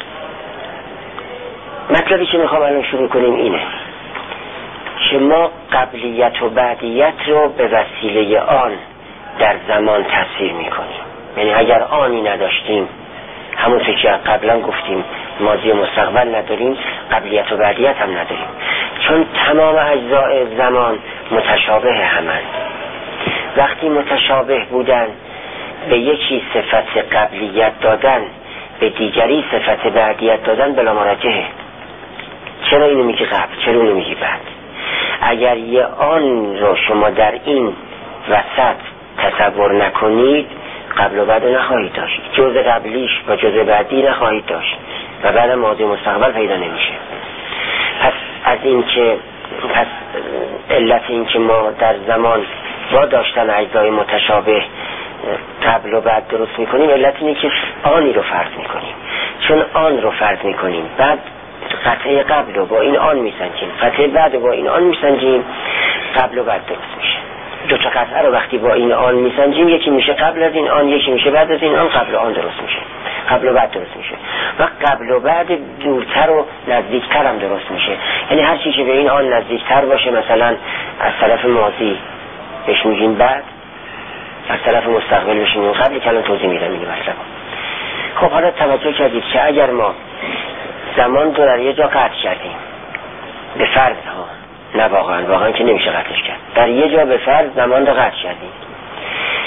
مطلبی که میخوام الان شروع کنیم اینه که ما قبلیت و بعدیت رو به وسیله آن در زمان تصویر میکنیم. یعنی اگر آنی نداشتیم، همونطور که قبلا گفتیم ماضی و مستقبل نداریم، قبلیت و بعدیت هم نداریم، چون تمام اجزاء زمان متشابه همند. وقتی متشابه بودن به یکی صفت قبلیت دادن، به دیگری صفت بعدیت دادن بلا مرجحه. چرا اینو میگی قبل، چرا اونو میگی بعد؟ اگر یه آن رو شما در این وسط تصور نکنید، قبل و بعد نخواهید داشت، جزء قبلیش و جزء بعدی نخواهید داشت و بعد ماضی و مستقبل پیدا نمیشه. پس از این که پس علت این که ما در زمان با داشتن اجزای متشابه قبل و بعد درست میکنیم، علت اینه که آنی رو فرض میکنیم. چون آن رو فرض میکنیم، بعد قطعه قبل رو با این آن میسنجیم، قطعه بعد رو با این آن میسنجیم، قبل و بعد درست میشه. دو تا قطعه رو وقتی با این آن میسنجیم، یکی میشه قبل از این آن، یکی میشه بعد از این آن، قبل و آن درست میشه، قبل و بعد درست میشه. و قبل و بعد دورتر و نزدیکتر هم درست میشه. یعنی هر چی که به این آن نزدیکتر باشه، مثلا از طرف ماضی بهش میگیم بعد، از طرف مستقبل بهش میگیم قبل. کلام توضیح میدم این مسئله. خب حالا توجه کردید که اگر ما زمان رو در یه جا قطع کردیم، به فرض ها، نه واقعا واقعا که نمیشه قطعش کرد، در یه جا به فرض زمان رو قطع کردیم،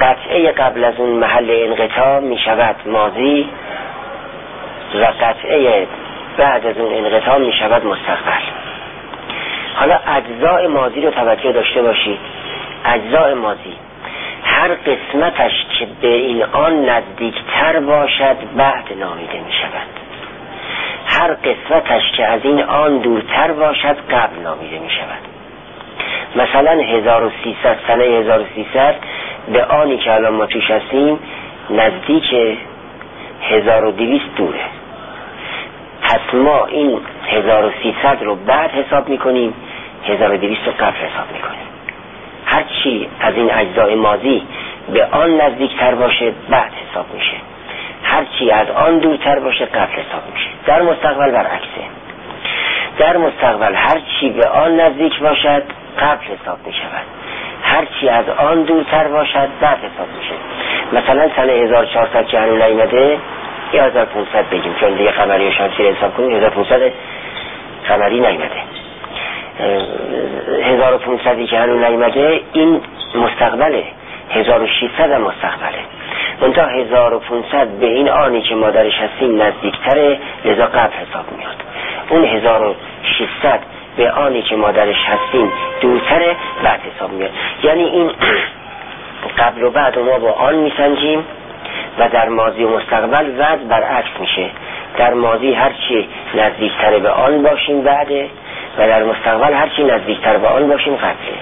قطعه قبل از اون محل انقطاع می شود ماضی و قطعه بعد از اون انقطاع می شود مستقبل. حالا اجزاء ماضی رو توجه داشته باشید. اجزاء ماضی هر قسمتش که به این آن نزدیکتر باشد بعد نامیده می شود، هر قسمتش که از این آن دورتر باشد قبل نامیده می شود. مثلا هزار و سیصد، سنه هزار و سیصد به آنی که الان ما توش هستیم نزدیک هزار و دویست دوره، پس ما این هزار و سیصد رو بعد حساب میکنیم، هزار و دویست رو قبل حساب میکنیم. هر چی از این اجزای ماضی به آن نزدیکتر باشه بعد حساب میشه، هر چی از آن دورتر باشه قبل حساب میشه. در مستقبل برعکسه، در مستقبل هر چی به آن نزدیک باشد قبل حساب میشود، هر چی از آن دورتر باشد بعد حساب میشه. مثلا سنه هزار و چهارصد که هنوز نیامده یا هزار و پانصد بگیم، چون دیگه قمری و شمسی رو حساب کنیم، هزار و پانصد قمری نیامده، هزار و پانصد که هنوز نیامده این مستقبله، هزار و ششصد هم مستقبله. منتها هزار و پانصد به این آنی که ما درش هستیم نزدیکتره، لذا قبل حساب میاد. اون هزار و ششصد به آنی که ما درش هستیم دورتره، بعد حساب میاد. یعنی این قبل و بعد ما با آن میسنجیم و در ماضی و مستقبل وضع برعکس میشه. در ماضی هرچی نزدیکتر به آن باشیم بعده و در مستقبل هرچی نزدیکتر به آن باشیم قبله.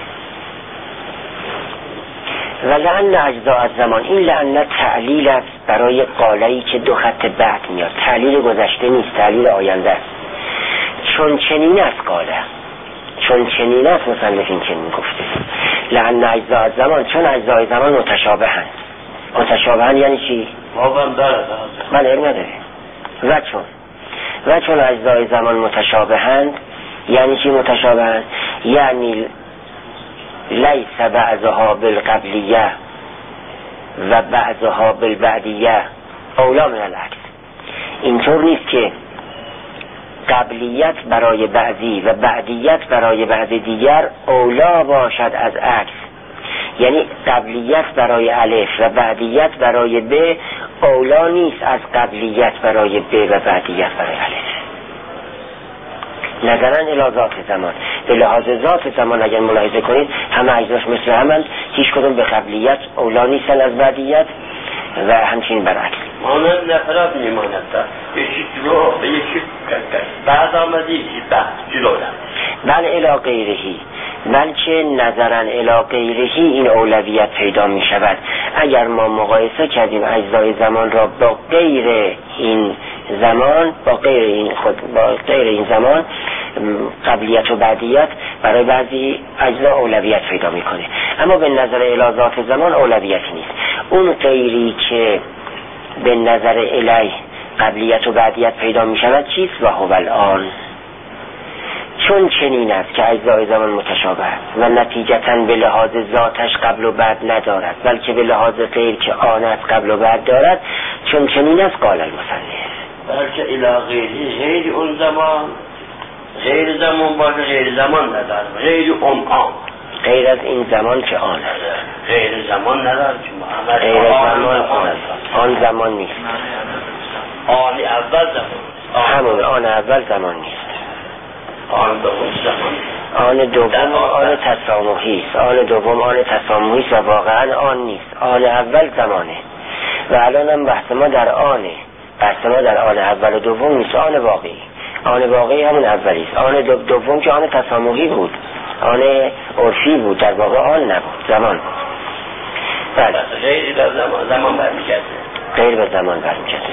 و لعن اجزاء از زمان، این لعن تعلیل است برای قاله‌ای که دو خط بعد میاد، تعلیل گذشته نیست، تعلیل آینده است. چون چنین است قاله، چون چنین است مصنف این چنین گفته لعن اجزاء از زمان، چون اجزای زمان متشابهند. متشابهند یعنی چی؟ مابهم داره من علم نداره. و چون و چون اجزای زمان متشابهند یعنی چی متشابهند؟ یعنی لیس بعضها بالقبلیه و بعضها بالبعدیه اولا من العکس. اینطور نیست که قبلیت برای بعضی و بعدیت برای بعض دیگر اولا باشد از عکس. یعنی قبلیت برای الف و بعدیت برای ب اولا نیست از قبلیت برای ب و بعدیت برای الف. نظرن الی ذات زمان، به لحاظ ذات زمان اگر ملاحظه کنید همه اجزاش مثل همند، هیچ کدوم به قبلیت اولا نیستن از بعدیت و همچنین برعکس. مانند نفرات میماند تا یکی جلو به یکی بعد آمدی یکی بعد جلو دم بل الی غیرهی، بلکه نظرن الی غیرهی این اولویت پیدا می شود. اگر ما مقایسه کردیم اجزای زمان را با غیر این زمان، با غیر این خود با غیر این زمان، قبلیت و بعدیت برای بعضی اجزا اولویت پیدا میکنه، اما به نظر الی ذات زمان اولویتی نیست. اون غیری که به نظر الی قبلیت و بعدیت پیدا می شود چیست؟ و هو الان، چون چنین است که اجزای زمان متشابه است و نتیجتاً به لحاظ ذاتش قبل و بعد ندارد، بلکه به لحاظ غیر که آن است قبل و بعد دارد. چون چنین است قال المصنف، بلکه الی غیری، غیر اون زمان، غیر زمان باشه، غیر زمان ندارد، غیر اون آن، غیر از این زمان که آن است، غیر زمان ندارد، غیر زمان آن است، آن زمان نیست، آن اول زمان، همون آن اول زمان نیست، آن دوم زمان، آن دوم آن تسامحی است، آن دوم آن تسامحی است و واقعا آن نیست، آن اول زمانه. و الان هم بحث ما در آنه، بحث ما در آن اول و دوم نیست، آن واقعی. آن واقعی همون اولی است. آن دو دوم که آن تسامحی بود، آن عرفی بود، در واقع آن نبود، زمان بود. بله، غیر به زمان زمان برمیگرده، غیر به زمان برمیگرده،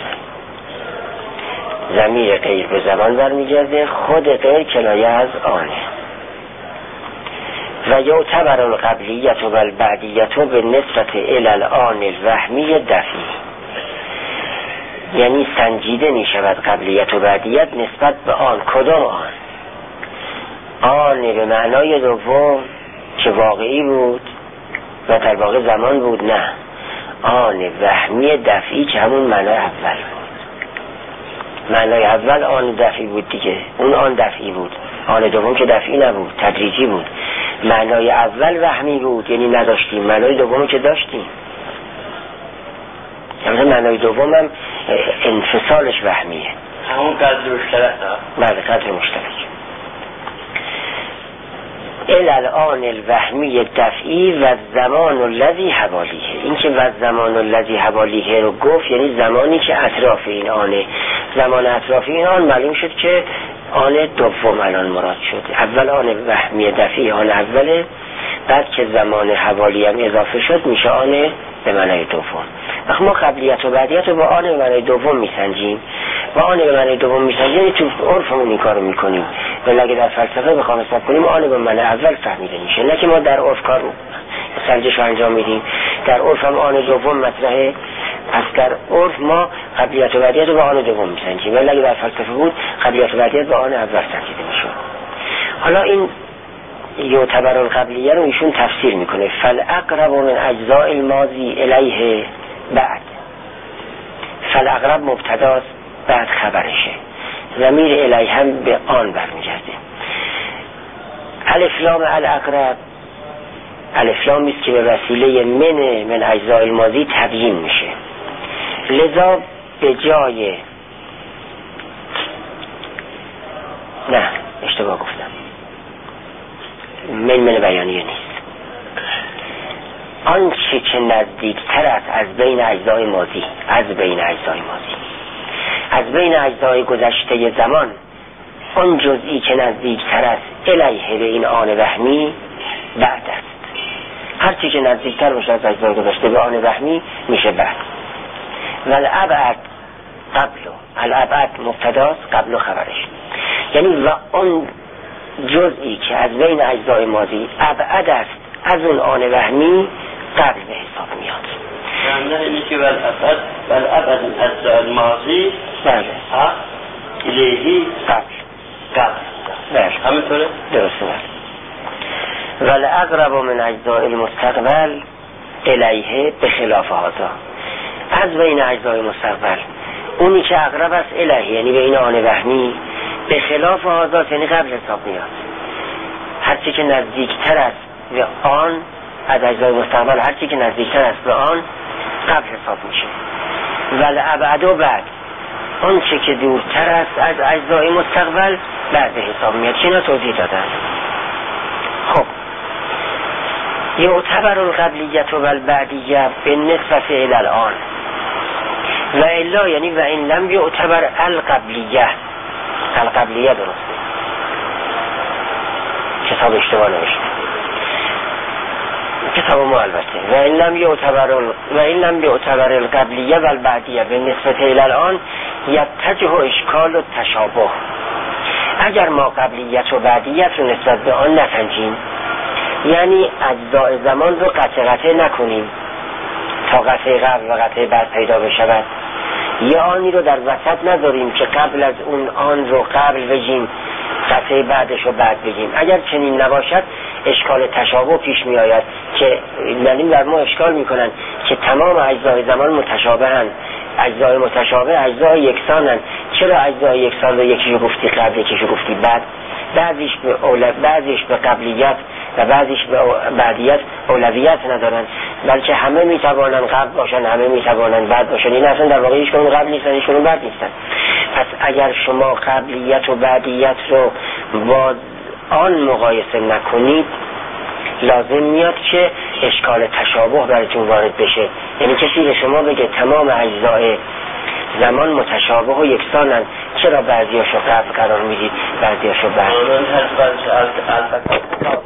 ضمیر غیر به زمان برمیگرده، خود غیر کنایه از آنه. و یعتبر القبلیت و البعدیت به نسبت الی الآن الوهمی دفعی، یعنی سنجیده می شود قبلیت و بعدیت نسبت به آن. کدام آن؟ آن به معنای دوم که واقعی بود و در واقع زمان بود؟ نه، آن وهمی دفعی که همون معنای اول بود. معنای اول آن دفعی بود دیگه، اون آن دفعی بود، آن دوم که دفعی نبود، تدریجی بود. معنای اول وهمی بود یعنی نداشتیم، معنای دوم که داشتیم. البته معنای دومم انفصالش وهمیه. همون قدر مشترک ها؟ بله قدر مشترک. الالآن الوهمی دفعی و زمان الذی حوالیه. این که و زمان الذی حوالیه رو گفت یعنی زمانی که اطراف این آنه. زمان اطراف این آن معلوم شد که آن دوم الان مراد شد. اول آن وهمی دفعی آن اوله، بعد که زمان حوالی هم اضافه شد میشه آن به معنای دوم. وقت ما قبلیت و بعدیت رو با آن به معنای دوم میسنجیم. با آن به معنای دوم میسنجیم یعنی تو عرفمون این کارو میکنیم. ولی اگه در فلسفه بخوام حساب کنیم آن به معنای اول فهمیده میشه، نه که ما در عرف کار سنجش رو انجام میدیم. در عرف هم آن دوم مطرحه، پس در عرف ما قبلیت و بعدیت رو با آن دوم میسنجیم. ولی اگه در فلسفه بود قبلیت و بعدیت با آن اول سنجیده میشه. حالا این یعتبر القبلیه رو ایشون تفسیر میکنه. فالاقرب من اجزاء الماضی الیه بعد. فالاقرب مبتداست، بعد خبرشه. ضمیر الیه هم به آن برمیگرده. الف لام الاقرب الف لامی است که به وسیله من من اجزاء الماضی تبیین میشه. لذا به جای نه اشتباه گفتم، من من بیانیه نیست. آنچه که نزدیکتر است از بین اجزای ماضی، از بین اجزای ماضی از بین اجزای گذشته زمان، آن جزئی که نزدیکتر است الیه به این آن وهمی بعد است. هر چی که نزدیکتر باشه از اجزای گذشته به آن وهمی میشه بعد. والابعد قبل، الابعد مبتداست، قبل خبرش. یعنی و آن جزئی که از بین اجزای ماضی ابعد است از اون آن وهمی قبل به حساب میاد. معنی اینه که والابعد والابعد از اجزای ماضی بله ها الیهی قبل قبل بله همینطوره؟ درسته. والاقرب من اجزاء المستقبل الیه به خلاف هذا. از بین اجزای مستقبل اونی که اقرب است الیه یعنی به این آن وهمی، به خلاف هذا یعنی قبل حساب میاد. هرچی که نزدیکتر است به آن از اجزای مستقبل، هرچی که نزدیکتر است به آن قبل حساب میشه. والابعد و بعد آنچه که دورتر است از اجزای مستقبل بعد حساب میاد. چه اینا توضیح دادن. خب یعتبر القبلیت و البعدیه به نسبت الان و الا یعنی و این لم یعتبر القبلیه. القبلیه درسته، کتاب اشتباه نوشته، کتاب ما البته. و این لم یعتبر و این لم یعتبر القبلیه و البعدیه به نسبت الان یتجه اشکال و تشابه. اگر ما قبلیت و بعدیت رو نسبت به آن نسنجیم، یعنی اجزاء زمان رو قطع قطع نکنیم تا قطع قبل و قطع بعد پیدا بشود، یا آنی رو در وسط نداریم که قبل از اون آن رو قبل بگیم قطع بعدش رو بعد بگیم. اگر چنین نباشد اشکال تشابه پیش می آید که یعنی در ما اشکال می کنند که تمام اجزای زمان متشابهند. اجزای متشابه اجزای یکسانند. چرا اجزای یکسان رو یکیشو گفتی قبل یکیشو گفتی بعد؟ بعضیش به اول... بعضیش به قبلیت و بعضیش به بعدیت اولویت ندارن، بلکه همه میتوانن قبل باشن، همه میتوانن بعد باشن. این اصلا در واقع هیچ کنون قبل نیستن، هیچ کنون بعد نیستن. پس اگر شما قبلیت و بعدیت رو با آن مقایسه نکنید، لازم میاد که اشکال تشابه براتون وارد بشه. یعنی کسی به شما بگه تمام اجزای زمان متشابه و یکسانن، چرا بعضیاشو قبل قرار میدید بعضیاشو بعد؟ آنان البته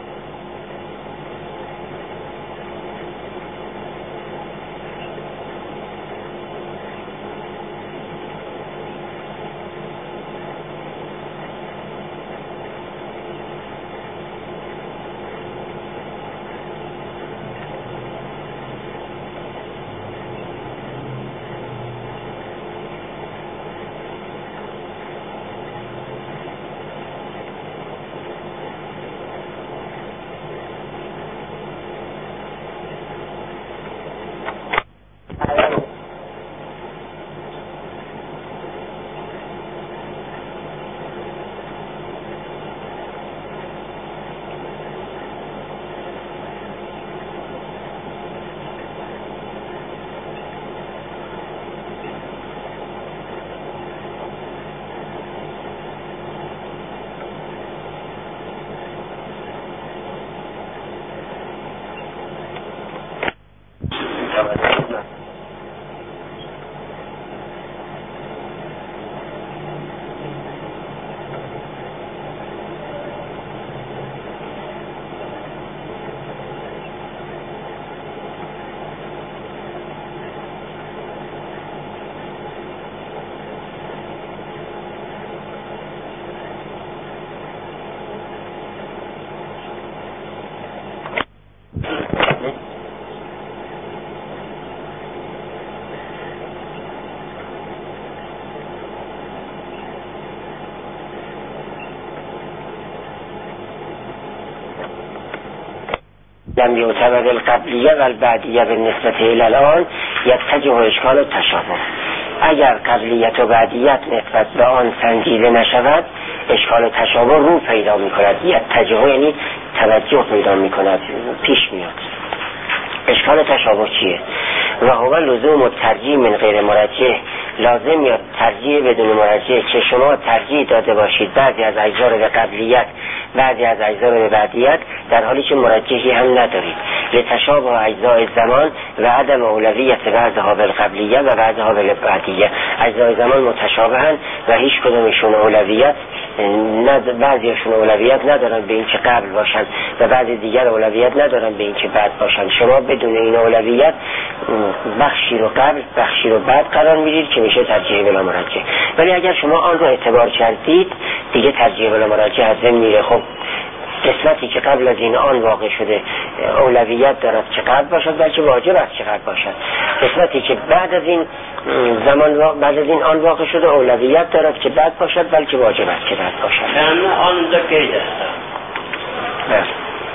لم یعتبر القبلیه و البعدیه بالنسبت الی الان یتجه اشکال و تشابه. اگر قبلیت و بعدیت نسبت به آن سنجیده نشود اشکال و تشابه رو پیدا می کند. یتجه یعنی توجه پیدا می کند، پیش میاد. اشکال و تشابه چیه؟ و هو لزوم ترجیح من غیر مرجح، لازم یا ترجیح بدون مرجح، که شما ترجیح داده باشید بعضی از اجزا رو به قبلیت بعضی از اجزا رو به بعدیت در حالی که مرجحی هم ندارید. لتشابه اجزای زمان و عدم اولویت بعضها بالقبلیه و بعضها بالبعدیه. اجزای زمان متشابهن و هیچ کدومشون اولویت ند... بعضیشون اولویت ندارن به اینکه قبل باشن و بعضی دیگر اولویت ندارن به اینکه بعد باشن. شما بدون این اولویت بخشی رو قبل بخشی رو بعد قرار میدید که میشه ترجیح بلا مرجح. ولی اگر شما آن رو اعتبار کردید دیگه ترجیح بلا مرجح از بین میره. خب قسمتی که قبل از این آن واقع شده اولویت دارد که قبل باشد بلکه واجب است که قبل باشد. قسمتی که بعد از این زمان بعد از این آن واقع شده اولویت دارد که بعد باشد بلکه واجب است که بعد باشد. یعنی آن اونجا قید است.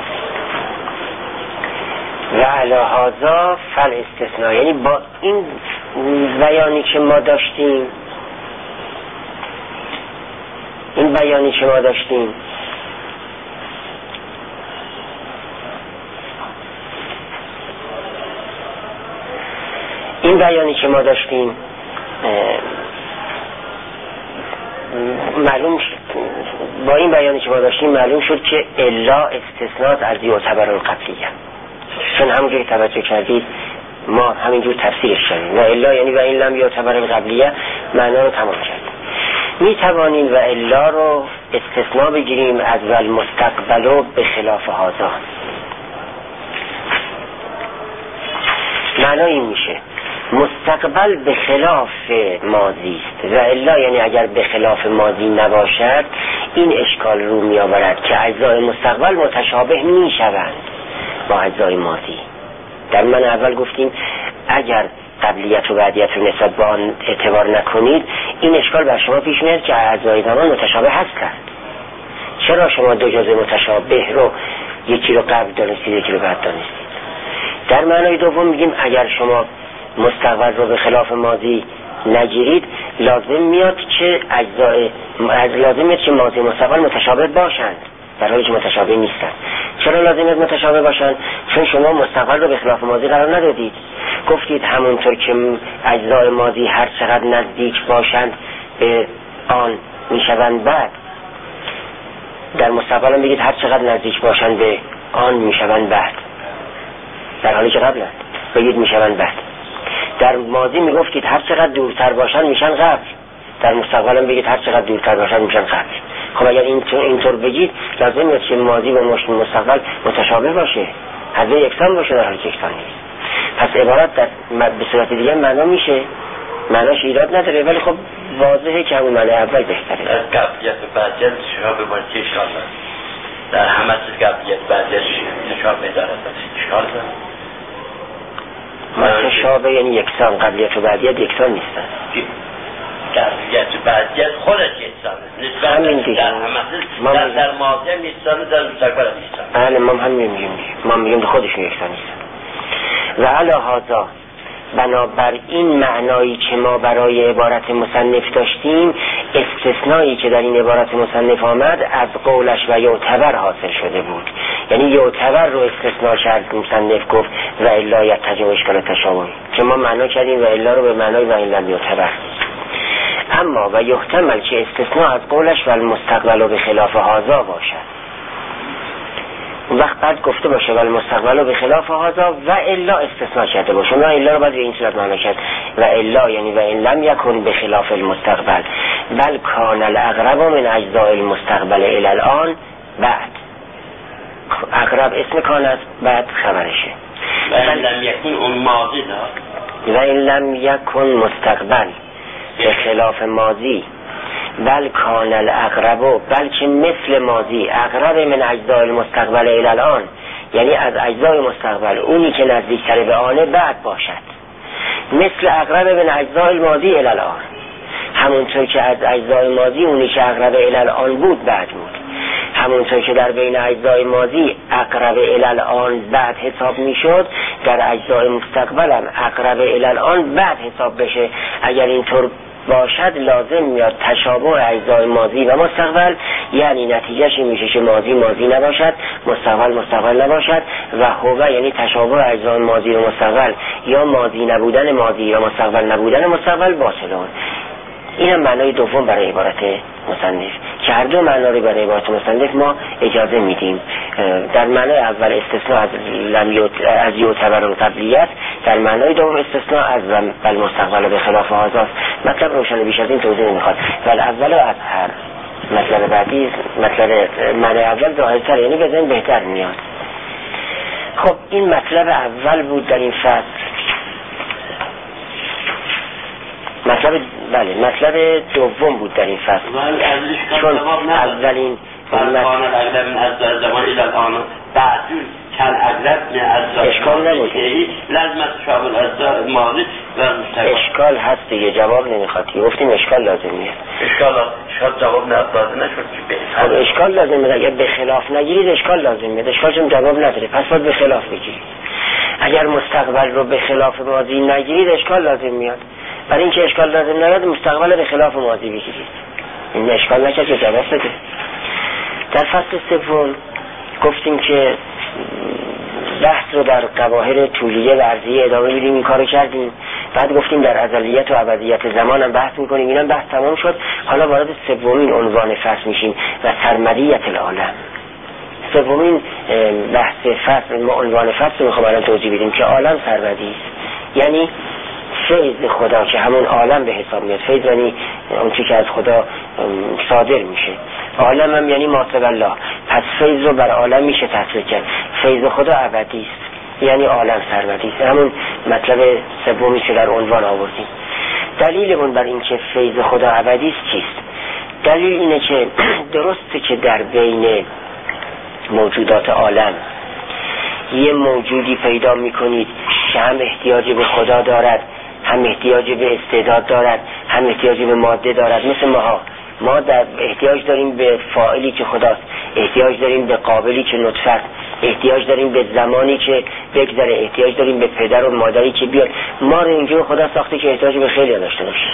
و علی هذا فل استثناء، یعنی با این بیانی که ما داشتیم این بیانی که ما داشتیم این بیانی که ما داشتیم معلوم شد با این بیانی که ما داشتیم معلوم شد که الا استثناء از یعتبر القبلیه، چون همونجوری توجه کردید ما همینجور تفسیرش کردیم. و الا یعنی و این لم یعتبر القبلیه معنا رو تمام کردیم. می توانیم و الا رو استثناء بگیریم از والمستقبل به خلاف هذا. معنا این میشه مستقبل به خلاف ماضی است و الا یعنی اگر به خلاف ماضی نباشد این اشکال رو می آورد که اجزای مستقبل متشابه می شوند با اجزای ماضی. در من اول گفتیم اگر قبلیت و بعدیت رو نسبت به آن اعتبار نکنید این اشکال بر شما پیش میاد که اجزای زمان متشابه هستند. چرا شما دو جزء متشابه رو یکی رو قبل دانستید یکی رو بعد دانستید؟ در معنای دوم میگیم اگر شما مستقبل رو به خلاف ماضی نگیرید لازم میاد که اجزای لازم میاد که ماضی مستقبل متشابه باشند در حالی که متشابه نیستند. چرا لازم است متشابه باشند؟ چون شما مستقبل رو به خلاف ماضی قرار ندادید. گفتید همونطور که اجزای ماضی هر چقدر نزدیک باشند به آن میشوند بعد، در مستقبل هم بگید هر چقدر نزدیک باشند به آن میشوند بعد در حالی که قبلند بگید میشوند بعد. در ماضی میگفتید هر چقدر دورتر باشن میشن قبل، در مستقبل هم بگید هر چقدر دورتر باشن میشن قبل. خب اگر اینطور اینطور بگید لازم است که ماضی و مستقبل متشابه باشه، هر دو یکسان باشه در حالی که یکسان نیست. پس عبارت در به صورت دیگه معنا میشه، معناش ایراد نداره ولی خب واضحه که همون معنی اول بهتره. از قبلیت و بعدیت شما به چه اشکال داره؟ در همه چیز قبلیت بعدیت تشابه داره. اشکال داره؟ متشابه یعنی یکسان، قبلیت و بعدیت یکسان نیستن. قبلیت و بعدیت خودش یکسانه. همین دیگه. در همه چیز در در ماضی هم یکسانه، در مستقبل هم یکسانه. بله ما هم میگیم ما میگیم خودشون یکسان نیستن. و علی هذا بنابر این معنایی که ما برای عبارت مصنف داشتیم استثنایی که در این عبارت مصنف آمد از قولش و یعتبر حاصل شده بود. یعنی یعتبر رو استثناء کرد مصنف گفت و الا یتجه اشکال تشابه که ما معنا کردیم و الا رو به معنای و الا یعتبر. اما و یحتمل که استثناء از قولش و المستقبل به خلاف هذا باشد. وقت بعد گفته باشه ولی مستقبل به خلاف هذا و الا استثناء کرده باشه. ما الا رو بعد به این صورت معنی کرد و الا یعنی و ان لم یکن به خلاف المستقبل بل کان الاقرب من اجزاء المستقبل الى الان بعد. اقرب اسم کان است بعد خبرشه. و ان لم یکن اون ماضی دار و ان لم یکن مستقبل به خلاف ماضی بل کان الاقرب بلکه مثل ماضی اقرب من اجزاء المستقبل الى الان یعنی از اجزای مستقبل اونی که نزدیکتر به آنه بعد باشد. مثل اقرب من اجزاء الماضی الى الان همونطور که از اجزای ماضی اونی که اقرب الى الان بود بعد بود. همونطور که در بین اجزای ماضی اقرب الی الان بعد حساب میشد، در اجزای مستقبل هم اقرب الی الان بعد حساب بشه. اگر اینطور باشد لازم میاد تشابه اجزای ماضی و مستقبل، یعنی نتیجهش این میشه که ماضی ماضی نباشد، مستقبل مستقبل نباشد و هو یعنی تشابه اجزای ماضی و مستقبل یا ماضی نبودن ماضی یا مستقبل نبودن مستقبل باطلون. این هم معنای دوم برای عبارت مصنف که هر دو معنا رو برای عبارت مصنف ما اجازه میدیم. در معنای اول استثناء از لم یوت از یعتبر و قبلیت، در معنای دوم استثناء از بل مستقبل و به خلاف هذا. مطلب روشن بیش از این توضیح نمیخواد. ولی اول و از هر مطلب بعدی مطلب معنای اول ظاهرتر، یعنی به ذهن بهتر میاد. خب این مطلب اول بود در این فصل. مطلب بله مطلب دوم بود در این فصل، چون اولین فرقان الاغلب من از زمان الى الان بعدون کل اغلب من از اشکال نبود، لازمت شامل از ماضی و مستقبل. اشکال هست دیگه، جواب نمیخواد. گفتیم اشکال لازم نیست. اشکال شاید جواب نداده نشد که خب اشکال لازم میاد. اگر به خلاف نگیرید اشکال لازم میاد. اشکال چون جواب نداره پس باید به خلاف بگیرید. اگر مستقبل رو به خلاف ماضی نگیرید اشکال لازم میاد. برای اینکه اشکال لازم نیاد مستقبل به خلاف ماضی بگیرید. این اشکال نشه که جواب بده. در فصل سوم گفتیم که بحث رو در قواهر طولیه و عرضیه ادامه میدیم، این کارو کردیم. بعد گفتیم در ازلیت و ابدیت زمان هم بحث میکنیم، اینم بحث تمام شد. حالا وارد سومین عنوان فصل میشیم و سرمدیت العالم. سومین بحث فصل ما عنوان فصل رو میخوام الان توضیح بدیم که عالم سرمدی است، یعنی فیض خدا که همون عالم به حساب میاد. فیض یعنی اون چیزی که از خدا صادر میشه. عالم هم یعنی ما سوی الله. پس فیض رو بر عالم میشه تصویر کرد. فیض خدا ابدی است، یعنی عالم سرمدی است. همون مطلب سومی که در عنوان آوردیم. دلیلمون بر این که فیض خدا ابدی است چیست؟ دلیل اینه که درسته که در بین موجودات عالم یه موجودی پیدا میکنید که هم احتیاج به خدا دارد، هم احتیاج به استعداد دارد، هم احتیاج به ماده دارد. مثل ماها، ما در احتیاج داریم به فاعلی که خداست، احتیاج داریم به قابلی که نطفه است، احتیاج داریم به زمانی که بگذره، احتیاج داریم به پدر و مادری که بیاد. ما رو اینجور خدا ساخته که احتیاج به خیلی داشته باشیم.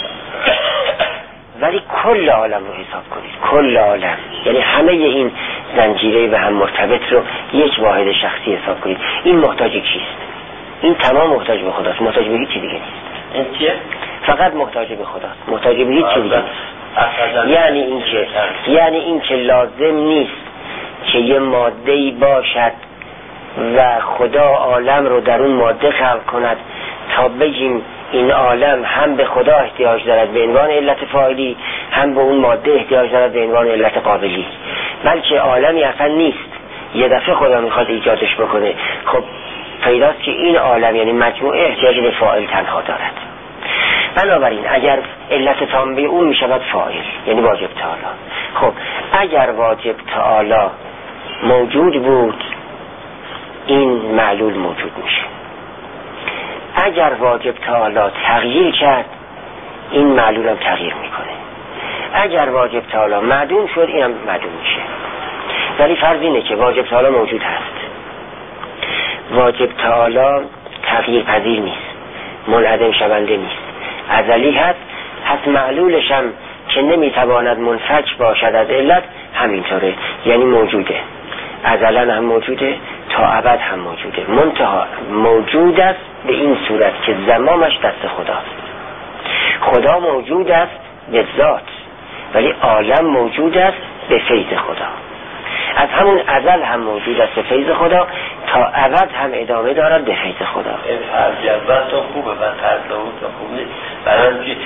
ولی کل عالم رو حساب کنید، کل عالم یعنی همه این زنجیره و هم مرتبط رو یک واحد شخصی حساب کنید. این محتاج کیست؟ این تمام محتاج به خداست، محتاج به هیچ چیز دیگه نیست. این چیه؟ فقط محتاج به خداست، محتاج به هیچ چیز دیگه نیست. یعنی این که یعنی این که لازم نیست که یه ماده‌ای باشد و خدا عالم رو در اون ماده خلق کند تا بگیم این عالم هم به خدا احتیاج دارد به عنوان علت فاعلی، هم به اون ماده احتیاج دارد به عنوان علت قابلی. بلکه عالمی اصلا نیست، یه دفعه خدا میخواد ایجادش بکنه. خب پیداست که این عالم یعنی مجموعه احتیاج به فاعل تنها دارد. بنابراین اگر علت تام به اون میشود فاعل، یعنی واجب تعالی. خب اگر واجب تعالی موجود بود این معلول موجود میشه. اگر واجب تعالی تغییر کرد این معلول هم تغییر میکنه. اگر واجب تعالی معدوم شد اینم معدوم میشه. ولی فرض اینه که واجب تعالی موجود هست، واجب تعالی تغییر پذیر نیست، منعدم شونده نیست، ازلی هست. پس معلولش هم که نمیتواند منفک باشد از علت همینطوره، یعنی موجوده، ازلا هم موجوده، تا ابد هم موجوده. منتها موجود است به این صورت که زمامش دست خداست. خدا موجود است به ذات، ولی عالم موجود است به فیض خدا. از همون ازل هم موجود است به فیض خدا، تا ابد هم ادامه دارد به فیض خدا. این فرضی اول تو خوبه و فرض اون تو خوب نیست، برای اینکه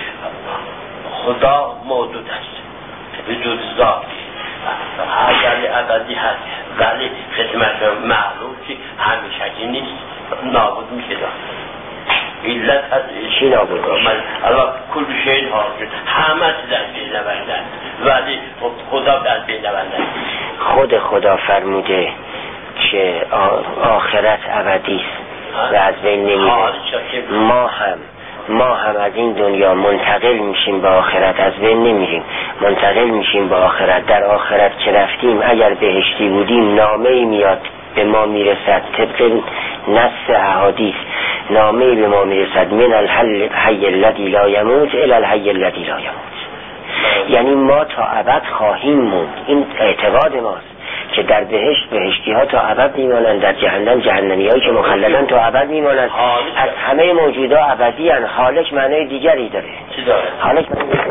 خدا موجود است وجود ذاتی ازلی ابدی هست، ولی خدمت معلوم که همیشگی نیست، نابود میشه دارد. علت هست چی نابود میشه؟ الان کل شیء حاضر، همه چیز در بین نبردن، ولی خدا در بین نبردن. خود خدا فرموده که آخرت ابدی است و از بین نمیره. ما هم ما هم از این دنیا منتقل میشیم به آخرت، از بین نمیریم، منتقل میشیم به آخرت. در آخرت که رفتیم اگر بهشتی بودیم نامه‌ای میاد به ما میرسد، طبق نص احادیث نامه‌ای به ما میرسد من الحی الذی لا یموت الی الحی الذی لا یموت، یعنی ما تا ابد خواهیم موند. این اعتقاد ماست که در بهشت بهشتی ها تا ابد میمانند، در جهنم جهنمی هایی که مخلدن تا ابد میمانند. از همه موجودا ابدی هستند. خالق معنای دیگری داره. چی داره؟ خالق معنای دیگری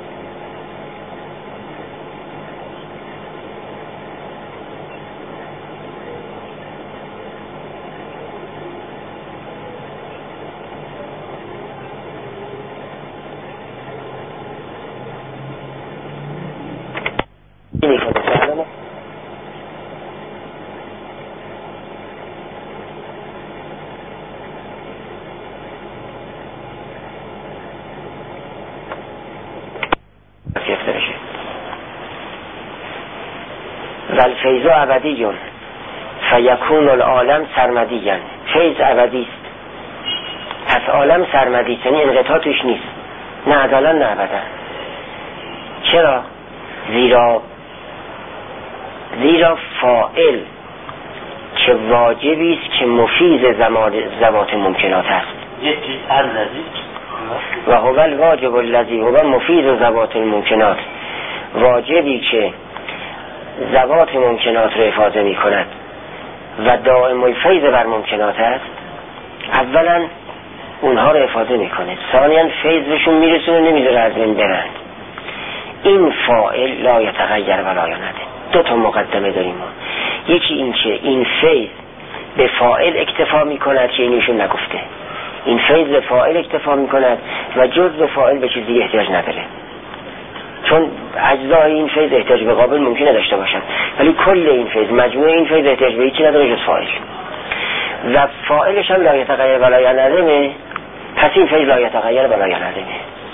والفیض ابدی فیکون العالم سرمدیا. فیض ابدی است، پس عالم سرمدی، یعنی انقطاع توش نیست، نه ازلا نه ابدا. چرا؟ زیرا زیرا فاعل که واجبی است که مفیض ذوات ممکنات است. یکی الذی و هو الواجب الذی هو مفیض ذوات الممکنات، واجبی که ذوات ممکنات رو افاضه می کند و دائم الفیض بر ممکنات است. اولا اونها رو افاضه می کنه، ثانیا فیض بهشون میرسونه، نمیذاره از بین برند. این فاعل لا یتغیر و لا ینده. دو تا مقدمه داریم ما. یکی این که این فیض به فاعل اکتفا می کند که اینشون نگفته، این فیض به فاعل اکتفا می کند و جز به فاعل به چیزی احتیاج نداره، چون اجزای این فیض احتیاج به قابل ممکنه داشته باشن، ولی کل این فیض، مجموعه این فیض احتیاج به هیچی نداره جز فاعل، و فاعلش هم لا یتغیر و لا ینده. پس این فیض لا یتغیر و لا ینده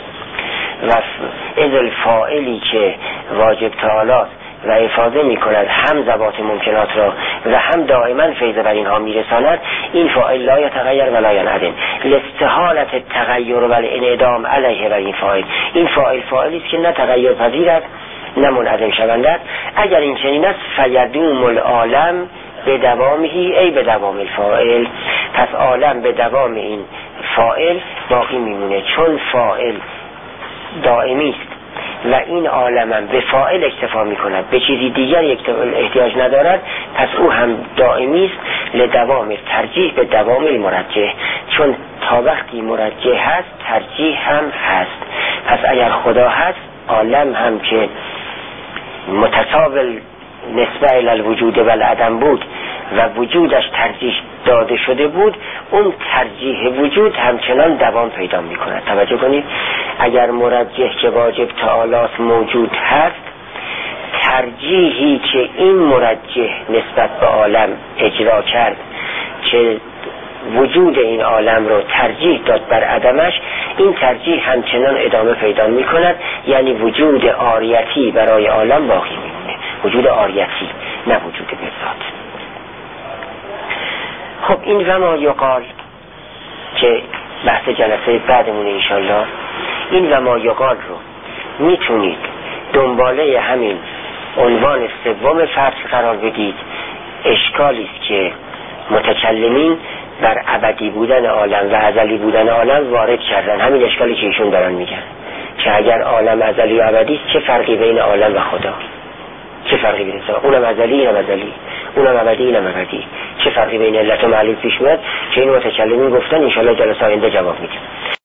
و از الفاعلی که واجب تعالی و افاضه می کند هم ذوات ممکنات را و هم دائما فیض بر اینها می رساند، این فاعل لا یتغیر و لا ینعدم لاستحالت التغیر و الانعدام علیه. و این فاعل این فاعل فاعلی است که نه تغییر پذیرد نه منعدم شوند. اگر این چنین است فیدوم العالم به دوامهی ای به دوام الفاعل، پس عالم به دوام این فاعل باقی میمونه، چون فاعل دائمی است و این عالم به فاعل اکتفا می کند، به چیزی دیگر احتیاج ندارد، پس او هم دائمی است لدوام ترجیح به دوام المرجح، چون تا وقتی مرجح هست ترجیح هم هست. پس اگر خدا هست عالم هم که متساوی نسبه الی الوجود و العدم بود و وجودش ترجیح داده شده بود، اون ترجیح وجود همچنان دوام پیدا می کند. توجه کنید، اگر مرجح که واجب تعالی موجود هست، ترجیحی که این مرجح نسبت به عالم اجرا کرد که وجود این عالم رو ترجیح داد بر عدمش، این ترجیح همچنان ادامه پیدا می کند، یعنی وجود عاریتی برای عالم باقی می مونه، وجود عاریتی نه وجود به ذات. خب این و ما یقال که بحث جلسه بعدمونه انشالله، این و ما یقال رو میتونید دنباله همین عنوان سوم فصل قرار بدید. اشکالی است که متکلمین بر ابدی بودن عالم و ازلی بودن عالم وارد کردن، همین اشکالی که ایشون دارن میگن که اگر عالم ازلی و ابدی است چه فرقی بین عالم و خدا، چه فرقی بین خدا، اونم ازلی اینم ازلی، اونم ابدی اینم ابدی، چه فرقی بین علت و معلول پیش میاد که این متکلمین گفتن. انشالله جلسه آینده جواب میدیم.